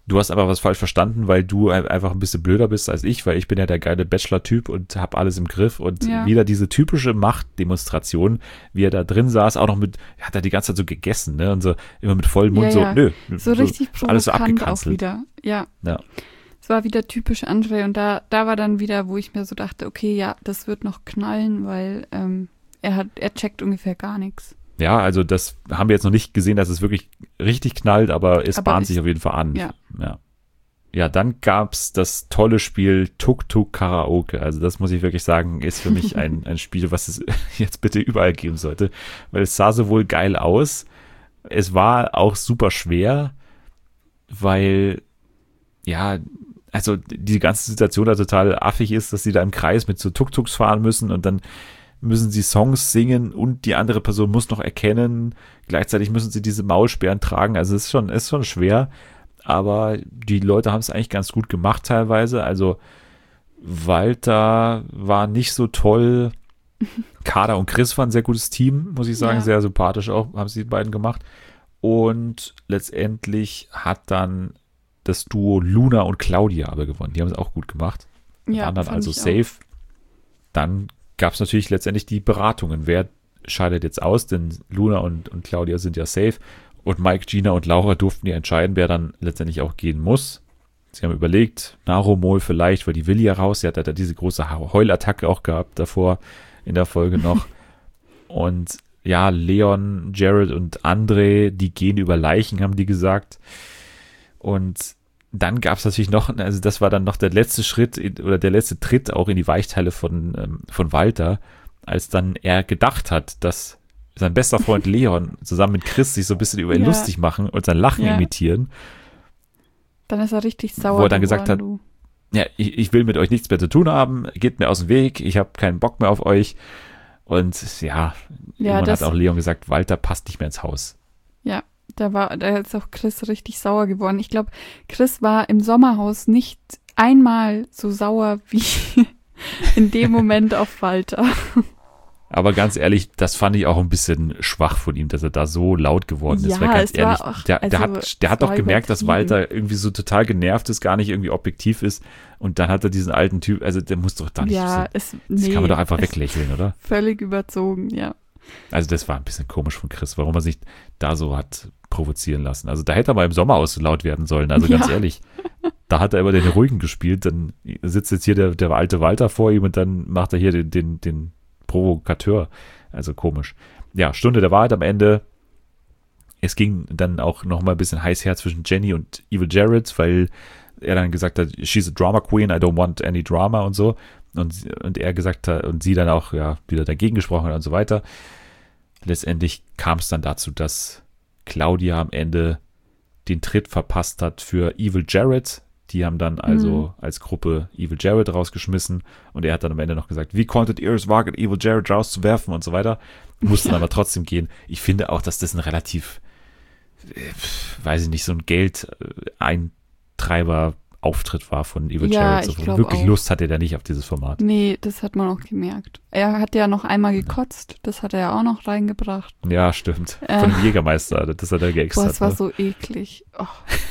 Du hast aber was falsch verstanden, weil du einfach ein bisschen blöder bist als ich, weil ich bin ja der geile Bachelor-Typ und habe alles im Griff und Ja. wieder diese typische Machtdemonstration, wie er da drin saß, auch noch mit, er hat da die ganze Zeit so gegessen, ne, und so immer mit vollem Mund Ja, so, ja. nö. So richtig alles so provokant auch abgekanzelt. wieder. Ja. Ja. Es war wieder typisch André und da, da war dann wieder, wo ich mir so dachte, okay, ja, das wird noch knallen, weil ähm, er hat, er checkt ungefähr gar nichts. Ja, also das haben wir jetzt noch nicht gesehen, dass es wirklich richtig knallt, aber es Aber bahnt ich- sich auf jeden Fall an. ja. Ja, ja dann gab's das tolle Spiel Tuk Tuk Karaoke. Also das muss ich wirklich sagen, ist für mich ein, ein Spiel, was es jetzt bitte überall geben sollte, weil es sah sowohl geil aus, es war auch super schwer, weil, ja, also die ganze Situation da total affig ist, dass sie da im Kreis mit so Tuk-Tuks fahren müssen und dann müssen sie Songs singen und die andere Person muss noch erkennen. Gleichzeitig müssen sie diese Maulsperren tragen. Also es ist schon, ist schon schwer, aber die Leute haben es eigentlich ganz gut gemacht teilweise. Also Walter war nicht so toll. Kader und Chris waren ein sehr gutes Team, muss ich sagen. Ja. Sehr sympathisch auch, haben sie die beiden gemacht. Und letztendlich hat dann das Duo Luna und Claudia aber gewonnen. Die haben es auch gut gemacht. Ja, Waren dann fand also ich auch. safe. Dann gab es natürlich letztendlich die Beratungen. Wer scheidet jetzt aus? Denn Luna und, und Claudia sind ja safe. Und Mike, Gina und Laura durften ja entscheiden, wer dann letztendlich auch gehen muss. Sie haben überlegt, Narumol vielleicht, weil die will ja raus. Sie hat ja diese große Heulattacke auch gehabt davor in der Folge noch. Und ja, Leon, Jared und André, die gehen über Leichen, haben die gesagt. Und dann gab es natürlich noch, also das war dann noch der letzte Schritt in, oder der letzte Tritt auch in die Weichteile von, ähm, von Walter, als dann er gedacht hat, dass sein bester Freund Leon zusammen mit Chris sich so ein bisschen über ihn Ja. lustig machen und sein Lachen Ja. imitieren. Dann ist er richtig sauer Wo er dann geworden, gesagt hat, du. Ja, ich, ich will mit euch nichts mehr zu tun haben, geht mir aus dem Weg, ich habe keinen Bock mehr auf euch. Und ja, Ja, irgendwann das- hat auch Leon gesagt, Walter passt nicht mehr ins Haus. Ja, da war, da ist auch Chris richtig sauer geworden. Ich glaube, Chris war im Sommerhaus nicht einmal so sauer wie in dem Moment auf Walter. Aber ganz ehrlich, das fand ich auch ein bisschen schwach von ihm, dass er da so laut geworden ist. Ja, Weil ganz es war ehrlich, auch- der, der also, hat, der es hat doch war gemerkt, dass übertrieben. Walter irgendwie so total genervt ist, gar nicht irgendwie objektiv ist. Und dann hat er diesen alten Typ, also der muss doch da nicht Ja, so. es, Das nee, kann man doch einfach es- weglächeln, oder? Völlig überzogen, ja. Also das war ein bisschen komisch von Chris, warum er sich da so hat provozieren lassen. Also da hätte er mal im Sommerhaus so laut werden sollen, also ganz Ja. ehrlich. Da hat er immer den Ruhigen gespielt, dann sitzt jetzt hier der, der alte Walter vor ihm und dann macht er hier den, den, den Provokateur. Also komisch. Ja, Stunde der Wahrheit am Ende. Es ging dann auch noch mal ein bisschen heiß her zwischen Jenny und Evil Jared, weil er dann gesagt hat, she's a drama queen, I don't want any drama und so. Und, und er gesagt hat, und sie dann auch ja wieder dagegen gesprochen hat und so weiter. Letztendlich kam es dann dazu, dass Claudia am Ende den Tritt verpasst hat für Evil Jared. Die haben dann also als Gruppe Evil Jared rausgeschmissen und er hat dann am Ende noch gesagt, wie konntet ihr es wagen, Evil Jared rauszuwerfen und so weiter. Mussten Ja. aber trotzdem gehen. Ich finde auch, dass das ein relativ, äh, weiß ich nicht, so ein Geldeintreiber-Auftritt war von Evil Ja, Jared. ich So glaub wirklich auch. Lust hatte der nicht auf dieses Format. Nee, das hat man auch gemerkt. Er hat ja noch einmal gekotzt, das hat er ja auch noch reingebracht. Ja, stimmt. Äh. Von dem Jägermeister, das hat er geäxt. Boah, es war ne? so eklig. Oh.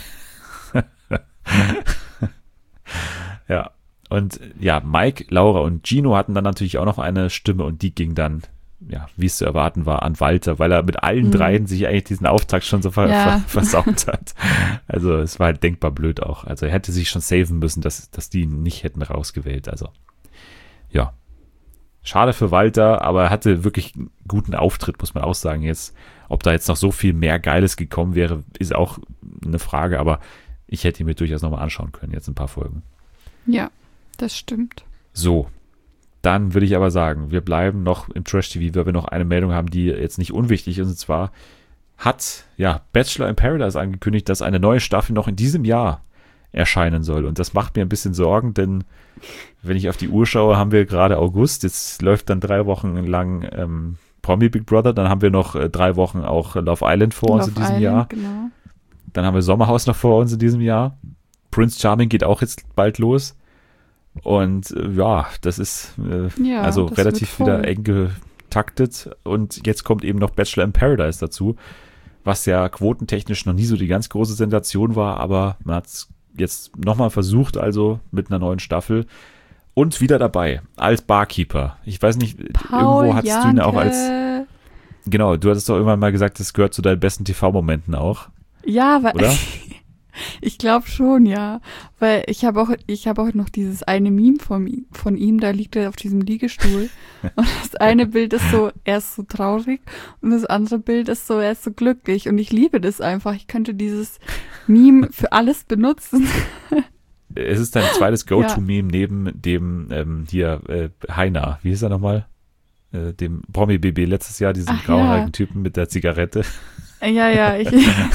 Ja. Und ja, Mike, Laura und Gino hatten dann natürlich auch noch eine Stimme und die ging dann, ja, wie es zu erwarten war, an Walter, weil er mit allen Mhm. dreien sich eigentlich diesen Auftakt schon so ver Ja. ver versaut hat. Also es war halt denkbar blöd auch. Also er hätte sich schon saven müssen, dass, dass die ihn nicht hätten rausgewählt. Also ja. Schade für Walter, aber er hatte wirklich einen guten Auftritt, muss man auch sagen. Jetzt, ob da jetzt noch so viel mehr Geiles gekommen wäre, ist auch eine Frage, aber ich hätte ihn mir durchaus nochmal anschauen können, jetzt ein paar Folgen. Ja, das stimmt. So, dann würde ich aber sagen, wir bleiben noch im Trash-T V, weil wir noch eine Meldung haben, die jetzt nicht unwichtig ist. Und zwar hat ja Bachelor in Paradise angekündigt, dass eine neue Staffel noch in diesem Jahr erscheinen soll. Und das macht mir ein bisschen Sorgen, denn wenn ich auf die Uhr schaue, haben wir gerade August. Jetzt läuft dann drei Wochen lang ähm, Promi Big Brother. Dann haben wir noch äh, drei Wochen auch Love Island vor uns Love in diesem Island, Jahr. Genau. Dann haben wir Sommerhaus noch vor uns in diesem Jahr. Prince Charming geht auch jetzt bald los. Und äh, ja, das ist äh, Ja, also das relativ wird wieder voll. eng getaktet. Und jetzt kommt eben noch Bachelor in Paradise dazu. was ja quotentechnisch noch nie so die ganz große Sensation war, aber man hat es jetzt nochmal versucht, also mit einer neuen Staffel. Und wieder dabei, als Barkeeper. Ich weiß nicht, Paul irgendwo hattest du ihn auch als, Janke. genau, du hattest doch irgendwann mal gesagt, das gehört zu deinen besten T V-Momenten auch, Ja, weil oder? ich glaube schon, ja. Weil ich habe auch, ich habe auch noch dieses eine Meme von, ihm- von ihm, da liegt er auf diesem Liegestuhl. Und das eine Bild ist so, er ist so traurig und das andere Bild ist so, er ist so glücklich. Und ich liebe das einfach. Ich könnte dieses Meme für alles benutzen. Es ist dein zweites Go-To-Meme neben dem ähm, hier äh, Heiner, wie hieß er nochmal? Äh, dem Promi-B B letztes Jahr, diesem Ach, grauhaarigen ja. Typen mit der Zigarette. Ja, ja, ich.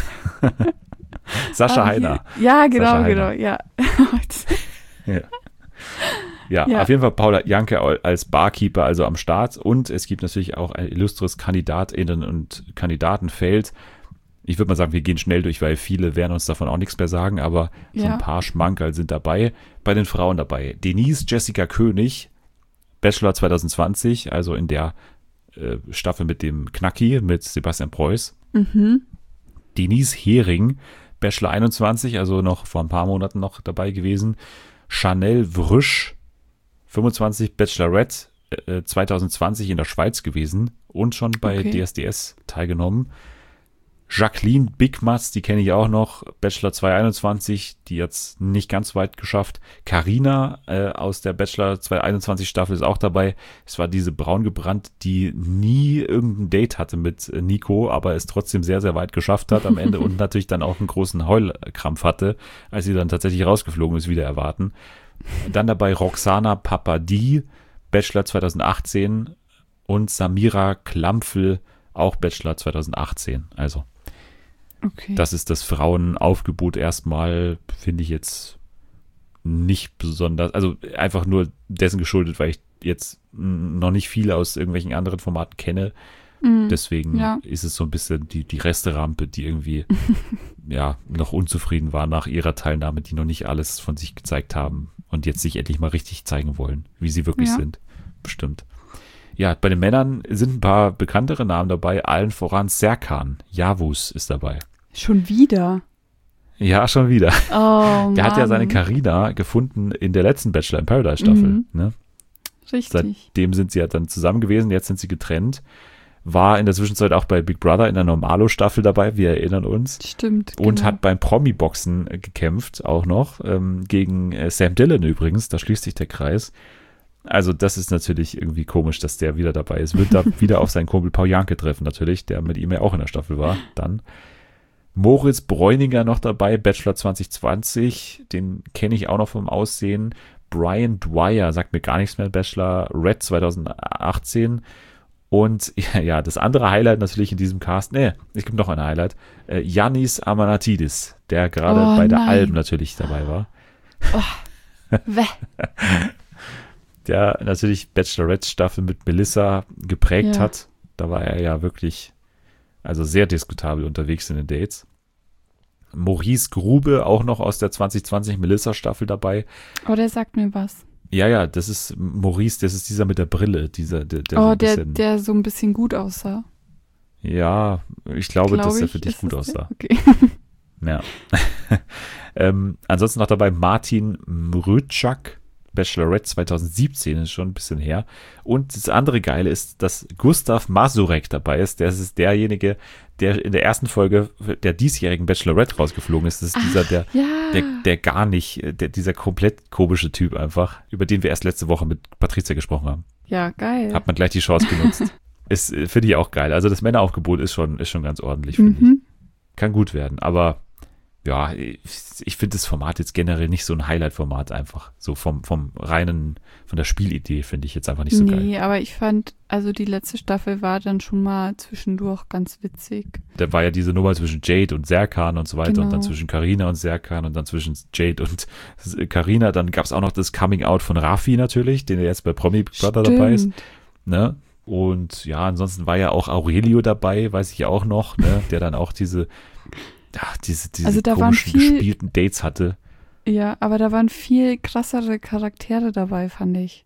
Sascha Ah, Heiner. Ja, genau, Sascha genau, Heiner. ja. Ja. Ja, Ja. auf jeden Fall Paul Janke als Barkeeper also am Start und es gibt natürlich auch ein illustres KandidatInnen und Kandidatenfeld. Ich würde mal sagen, wir gehen schnell durch, weil viele werden uns davon auch nichts mehr sagen, aber so Ja. ein paar Schmankerl sind dabei. Bei den Frauen dabei Denise Jessica König, Bachelor zwanzig zwanzig, also in der äh, Staffel mit dem Knacki, mit Sebastian Preuß. Mhm. Denise Hering, Bachelor einundzwanzig, also noch vor ein paar Monaten noch dabei gewesen. Chanel Vrüsch, fünfundzwanzig, Bachelorette, äh, zwanzig zwanzig in der Schweiz gewesen und schon bei Okay. D S D S teilgenommen. Jacqueline Bigmatz, die kenne ich auch noch, Bachelor zwanzig einundzwanzig, die jetzt nicht ganz weit geschafft. Carina äh, aus der Bachelor zwanzig einundzwanzig Staffel ist auch dabei. Es war diese braun gebrannt, die nie irgendein Date hatte mit äh, Nico, aber es trotzdem sehr, sehr weit geschafft hat am Ende und natürlich dann auch einen großen Heulkrampf hatte, als sie dann tatsächlich rausgeflogen ist, wieder erwarten. Dann dabei Roxana Papadi, Bachelor zwanzig achtzehn und Samira Klampfel, auch Bachelor zwanzig achtzehn. Also Okay. das ist das Frauenaufgebot erstmal, finde ich jetzt nicht besonders, also einfach nur dessen geschuldet, weil ich jetzt mm, noch nicht viele aus irgendwelchen anderen Formaten kenne. Mhm. Deswegen Ja. ist es so ein bisschen die, die Resterampe, die irgendwie ja noch unzufrieden war nach ihrer Teilnahme, die noch nicht alles von sich gezeigt haben und jetzt sich endlich mal richtig zeigen wollen, wie sie wirklich Ja. sind. Bestimmt. Ja, bei den Männern sind ein paar bekanntere Namen dabei, allen voran Serkan. Yavuz ist dabei. Schon wieder. Ja, schon wieder. Oh, Der hat ja seine Mann. Carina gefunden in der letzten Bachelor in Paradise Staffel. Mhm. Ne? Richtig. Seitdem sind sie ja dann zusammen gewesen, jetzt sind sie getrennt. War in der Zwischenzeit auch bei Big Brother in der Normalo-Staffel dabei, wir erinnern uns. Stimmt. Und genau. hat beim Promi-Boxen äh, gekämpft, auch noch, ähm, gegen äh, Sam Dillon übrigens, da schließt sich der Kreis. Also das ist natürlich irgendwie komisch, dass der wieder dabei ist. Wird da wieder auf seinen Kumpel Paul Janke treffen natürlich, der mit ihm ja auch in der Staffel war, dann. Moritz Bräuninger noch dabei, Bachelor zwanzig zwanzig, den kenne ich auch noch vom Aussehen. Brian Dwyer, sagt mir gar nichts mehr, Bachelor Red zwanzig achtzehn. Und ja, ja, das andere Highlight natürlich in diesem Cast, nee, es gibt noch ein Highlight, äh, Yannis Amanatidis, der gerade Oh, bei der nein. Alben natürlich dabei war. Wäh. Der natürlich Bachelorette-Staffel mit Melissa geprägt Ja. hat. Da war er ja wirklich, also sehr diskutabel unterwegs in den Dates. Maurice Grube, auch noch aus der zwanzig zwanzig Melissa-Staffel dabei. Oh, der sagt mir was. Ja, ja, das ist Maurice, das ist dieser mit der Brille, dieser, der, der so Oh, ein der, bisschen, der so ein bisschen gut aussah. ja, ich glaube, Glaub dass er ich, für dich ist gut es der? aussah. Okay. Ja. ähm, ansonsten noch dabei Martin Mrütschak, Bachelorette zwanzig siebzehn, ist schon ein bisschen her. Und das andere Geile ist, dass Gustav Masurek dabei ist. Der ist derjenige, der in der ersten Folge der diesjährigen Bachelorette rausgeflogen ist. Das ist dieser, der, Ja. der, der gar nicht, der, dieser komplett komische Typ einfach, über den wir erst letzte Woche mit Patricia gesprochen haben. Ja, geil. Hat man gleich die Chance genutzt. Ist, äh, finde ich auch geil. Also das Männeraufgebot ist schon, ist schon ganz ordentlich, finde ich. Mhm. Kann gut werden, aber ja, ich, ich finde das Format jetzt generell nicht so ein Highlight-Format einfach. So vom, vom reinen, von der Spielidee finde ich jetzt einfach nicht so geil. Nee, aber ich fand, also die letzte Staffel war dann schon mal zwischendurch ganz witzig. Da war ja diese Nummer zwischen Jade und Serkan und so weiter Genau. und dann zwischen Carina und Serkan und dann zwischen Jade und Carina. Dann gab es auch noch das Coming-out von Raffi natürlich, den er jetzt bei Promi Big Brother dabei ist. Stimmt. Ne? Und ja, ansonsten war ja auch Aurelio dabei, weiß ich auch noch, ne? Der dann auch diese, ja, diese, diese Also da waren komischen viel- gespielten Dates hatte. Ja, aber da waren viel krassere Charaktere dabei, fand ich.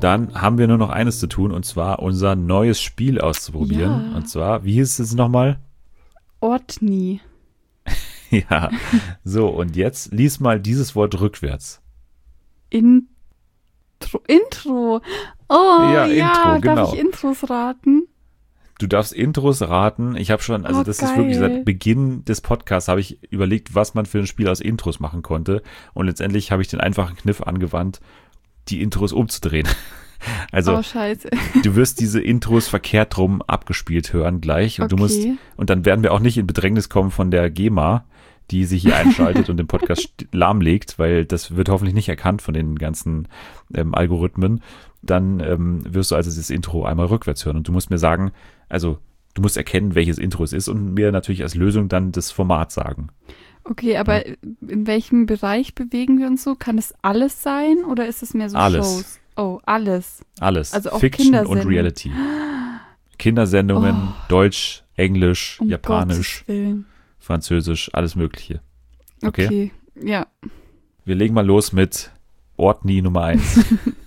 dann haben wir nur noch eines zu tun, und zwar unser neues Spiel auszuprobieren. Ja. Und zwar, wie hieß es nochmal? Ortni. Ja, so, und jetzt lies mal dieses Wort rückwärts. Intro. Intro. Oh, Ja, ja, Intro, genau. darf ich Intros raten? Du darfst Intros raten. Ich habe schon, also Oh, das ist wirklich geil. seit Beginn des Podcasts habe ich überlegt, was man für ein Spiel aus Intros machen konnte. Und letztendlich habe ich den einfachen Kniff angewandt, die Intros umzudrehen. Also Oh, scheiße. du wirst diese Intros verkehrt rum abgespielt hören gleich. Und du musst, Okay. und dann werden wir auch nicht in Bedrängnis kommen von der GEMA, die sich hier einschaltet und den Podcast st- lahmlegt, weil das wird hoffentlich nicht erkannt von den ganzen ähm, Algorithmen. Dann ähm, wirst du also dieses Intro einmal rückwärts hören und du musst mir sagen, also du musst erkennen, welches Intro es ist und mir natürlich als Lösung dann das Format sagen. Okay, aber in welchem Bereich bewegen wir uns so? Kann es alles sein oder ist es mehr so Alles. Shows? Oh, alles. Alles. Also auch Fiction und Kindersendungen. Reality. Kindersendungen, Oh. Deutsch, Englisch, Um Japanisch, Gottes Willen. Französisch, alles Mögliche. Okay. Okay, ja. Wir legen mal los mit Ortni Nummer eins.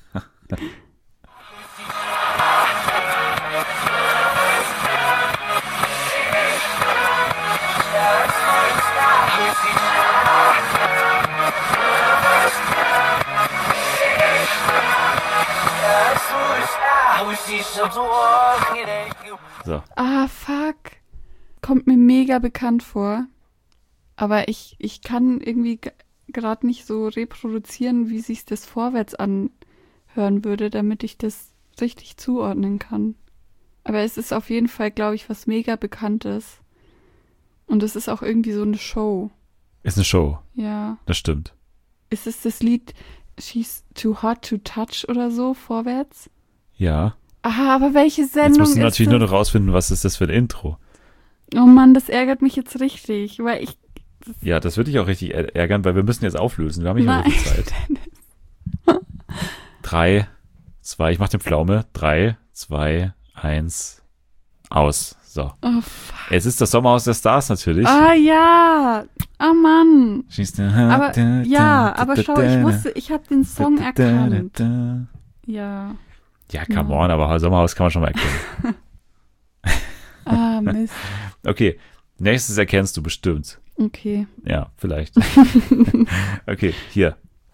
So, Ah, fuck. Kommt mir mega bekannt vor. Aber ich, ich kann irgendwie gerade nicht so reproduzieren, wie sich das vorwärts anhören würde, damit ich das richtig zuordnen kann. Aber es ist auf jeden Fall, glaube ich, was mega Bekanntes. Und es ist auch irgendwie so eine Show. ist eine Show, Ja. das stimmt. Ist es das Lied She's Too Hot to Touch oder so, vorwärts? Ja. Aha, aber welche Jetzt Sendung musst du ist natürlich das? nur noch rausfinden, was ist das für ein Intro. Oh Mann, das ärgert mich jetzt richtig, weil ich... Ja, das würde dich auch richtig ä- ärgern, weil wir müssen jetzt auflösen. Wir haben nicht mehr so Nein, viel Zeit. Drei, zwei, ich mach den Pflaume. Drei, zwei, eins, aus. So. Oh, fuck. Es ist das Sommerhaus der Stars natürlich. Ah ja, ah Mann. Schießt du- Aber ja, aber schau, ich wusste, ich habe den Song erkannt. Ja. Ja, come on, aber Sommerhaus kann man schon mal erkennen. Ah, Mist. Okay, nächstes erkennst du bestimmt. Okay. Ja, vielleicht. Okay, hier.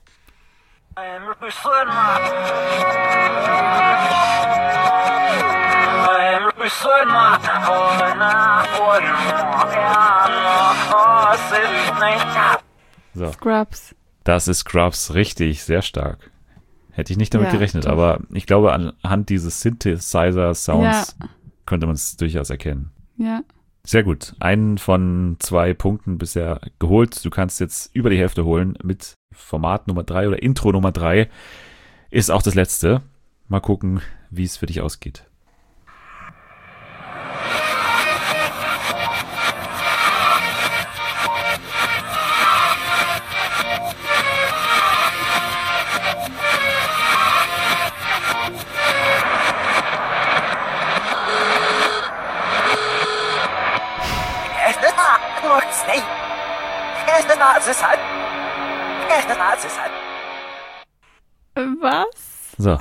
So, Scrubs. das ist Scrubs, richtig, sehr stark. Hätte ich nicht damit Ja, gerechnet, doch. aber ich glaube, anhand dieses Synthesizer-Sounds Ja. könnte man es durchaus erkennen. Ja. Sehr gut. Einen von zwei Punkten bisher geholt. Du kannst jetzt über die Hälfte holen mit Format Nummer drei oder Intro Nummer drei. Ist auch das letzte. Mal gucken, wie es für dich ausgeht. Was? So,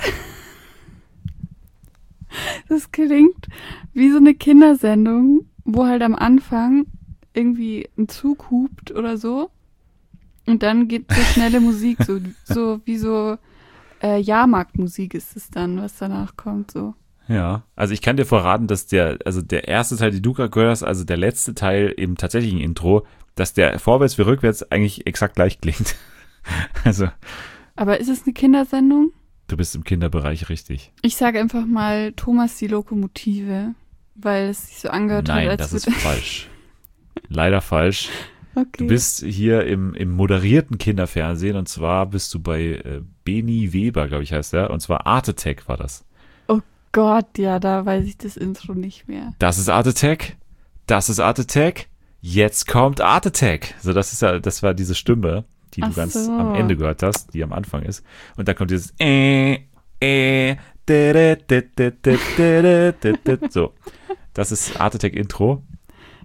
Das klingt wie so eine Kindersendung, wo halt am Anfang irgendwie ein Zug hupt oder so. Und dann geht so schnelle Musik, so, so wie so äh, Jahrmarktmusik ist es dann, was danach kommt, so. ja. Also ich kann dir verraten, dass der, also der erste Teil, die du gerade gehört hast, also der letzte Teil im tatsächlichen Intro, dass der vorwärts wie rückwärts eigentlich exakt gleich klingt. Also, Aber ist es eine Kindersendung? du bist im Kinderbereich richtig. Ich sage einfach mal Thomas die Lokomotive, weil es sich so angehört Nein, hat, als das ist würde- falsch. Leider falsch. Okay. Du bist hier im, im moderierten Kinderfernsehen und zwar bist du bei äh, Beni Weber, glaube ich heißt er, und zwar Art Attack war das. Gott, ja, da weiß ich das Intro nicht mehr. Das ist Art Attack, das ist Art Attack, jetzt kommt Art Attack. So, das ist ja, das war diese Stimme, die du Ach ganz so. am Ende gehört hast, die am Anfang ist. Und da kommt dieses äh, äh, dere, de, de, de, de, de, de, de. So, das ist Art Attack Intro.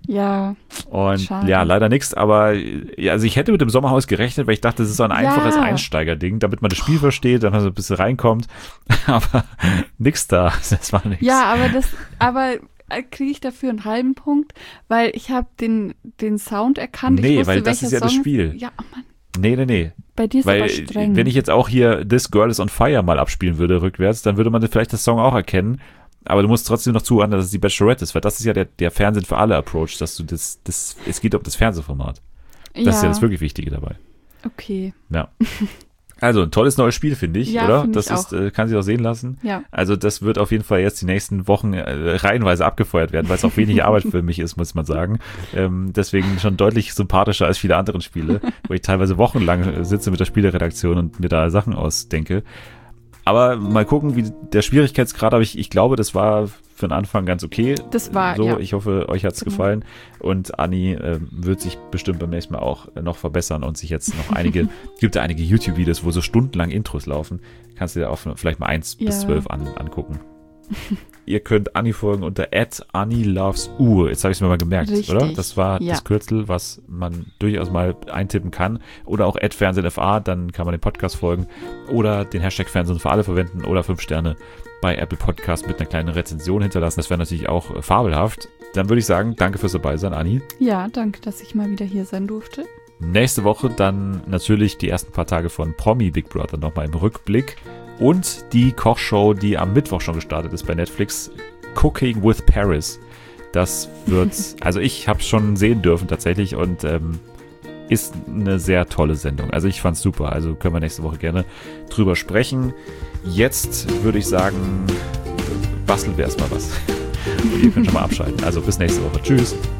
Ja. Und schade. ja, leider nichts, aber ja, also ich hätte mit dem Sommerhaus gerechnet, weil ich dachte, das ist so ein einfaches Ja. Einsteigerding, damit man das Spiel versteht, dann man so ein bisschen reinkommt. Aber nix da, das war nichts. Ja, aber das, aber kriege ich dafür einen halben Punkt, weil ich habe den, den Sound erkannt. Nee, ich wusste, weil das welcher ist ja das Song Spiel. Ja, oh Mann, Nee, nee, nee. bei dir ist Weil, aber streng. wenn ich jetzt auch hier This Girl is on Fire mal abspielen würde, rückwärts, dann würde man vielleicht das Song auch erkennen. Aber du musst trotzdem noch zuhören, dass es die Bachelorette ist, weil das ist ja der, der Fernsehen für alle Approach, dass du das, das, es geht um das Fernsehformat. Das ja, ist ja das wirklich Wichtige dabei. okay. Ja. Also ein tolles neues Spiel, finde ich, Ja, oder? find Das ich ist, äh, kann sich auch sehen lassen. Ja. Also das wird auf jeden Fall jetzt die nächsten Wochen äh, reihenweise abgefeuert werden, weil es auch wenig Arbeit für mich ist, muss man sagen. Ähm, deswegen schon deutlich sympathischer als viele andere Spiele, wo ich teilweise wochenlang äh, sitze mit der Spieleredaktion und mir da Sachen ausdenke. Aber mal gucken, wie der Schwierigkeitsgrad, aber ich, ich glaube, das war für den Anfang ganz okay. Das war, so. ja. Ich hoffe, euch hat's Genau. gefallen. Und Anni äh, wird sich bestimmt beim nächsten Mal auch äh, noch verbessern und sich jetzt noch einige, gibt ja einige YouTube-Videos, wo so stundenlang Intros laufen. Kannst du dir auch vielleicht mal eins Ja. bis zwölf an, angucken. Ihr könnt Anni folgen unter at Anni loves U. Jetzt habe ich es mir mal gemerkt, Richtig. oder? Das war Ja. das Kürzel, was man durchaus mal eintippen kann. Oder auch at FernsehenFA, dann kann man den Podcast folgen. Oder den Hashtag Fernsehen für alle verwenden oder fünf Sterne bei Apple Podcast mit einer kleinen Rezension hinterlassen. Das wäre natürlich auch äh, fabelhaft. Dann würde ich sagen, danke fürs Dabeisein, Anni. Ja, danke, dass ich mal wieder hier sein durfte. Nächste Woche dann natürlich die ersten paar Tage von Promi Big Brother nochmal im Rückblick. Und die Kochshow, die am Mittwoch schon gestartet ist bei Netflix, Cooking with Paris. Das wird, also ich habe es schon sehen dürfen tatsächlich und ähm, ist eine sehr tolle Sendung. Also ich fand's super, also können wir nächste Woche gerne drüber sprechen. Jetzt würde ich sagen, basteln wir erstmal was. Und ihr könnt schon mal abschalten. Also bis nächste Woche. Tschüss.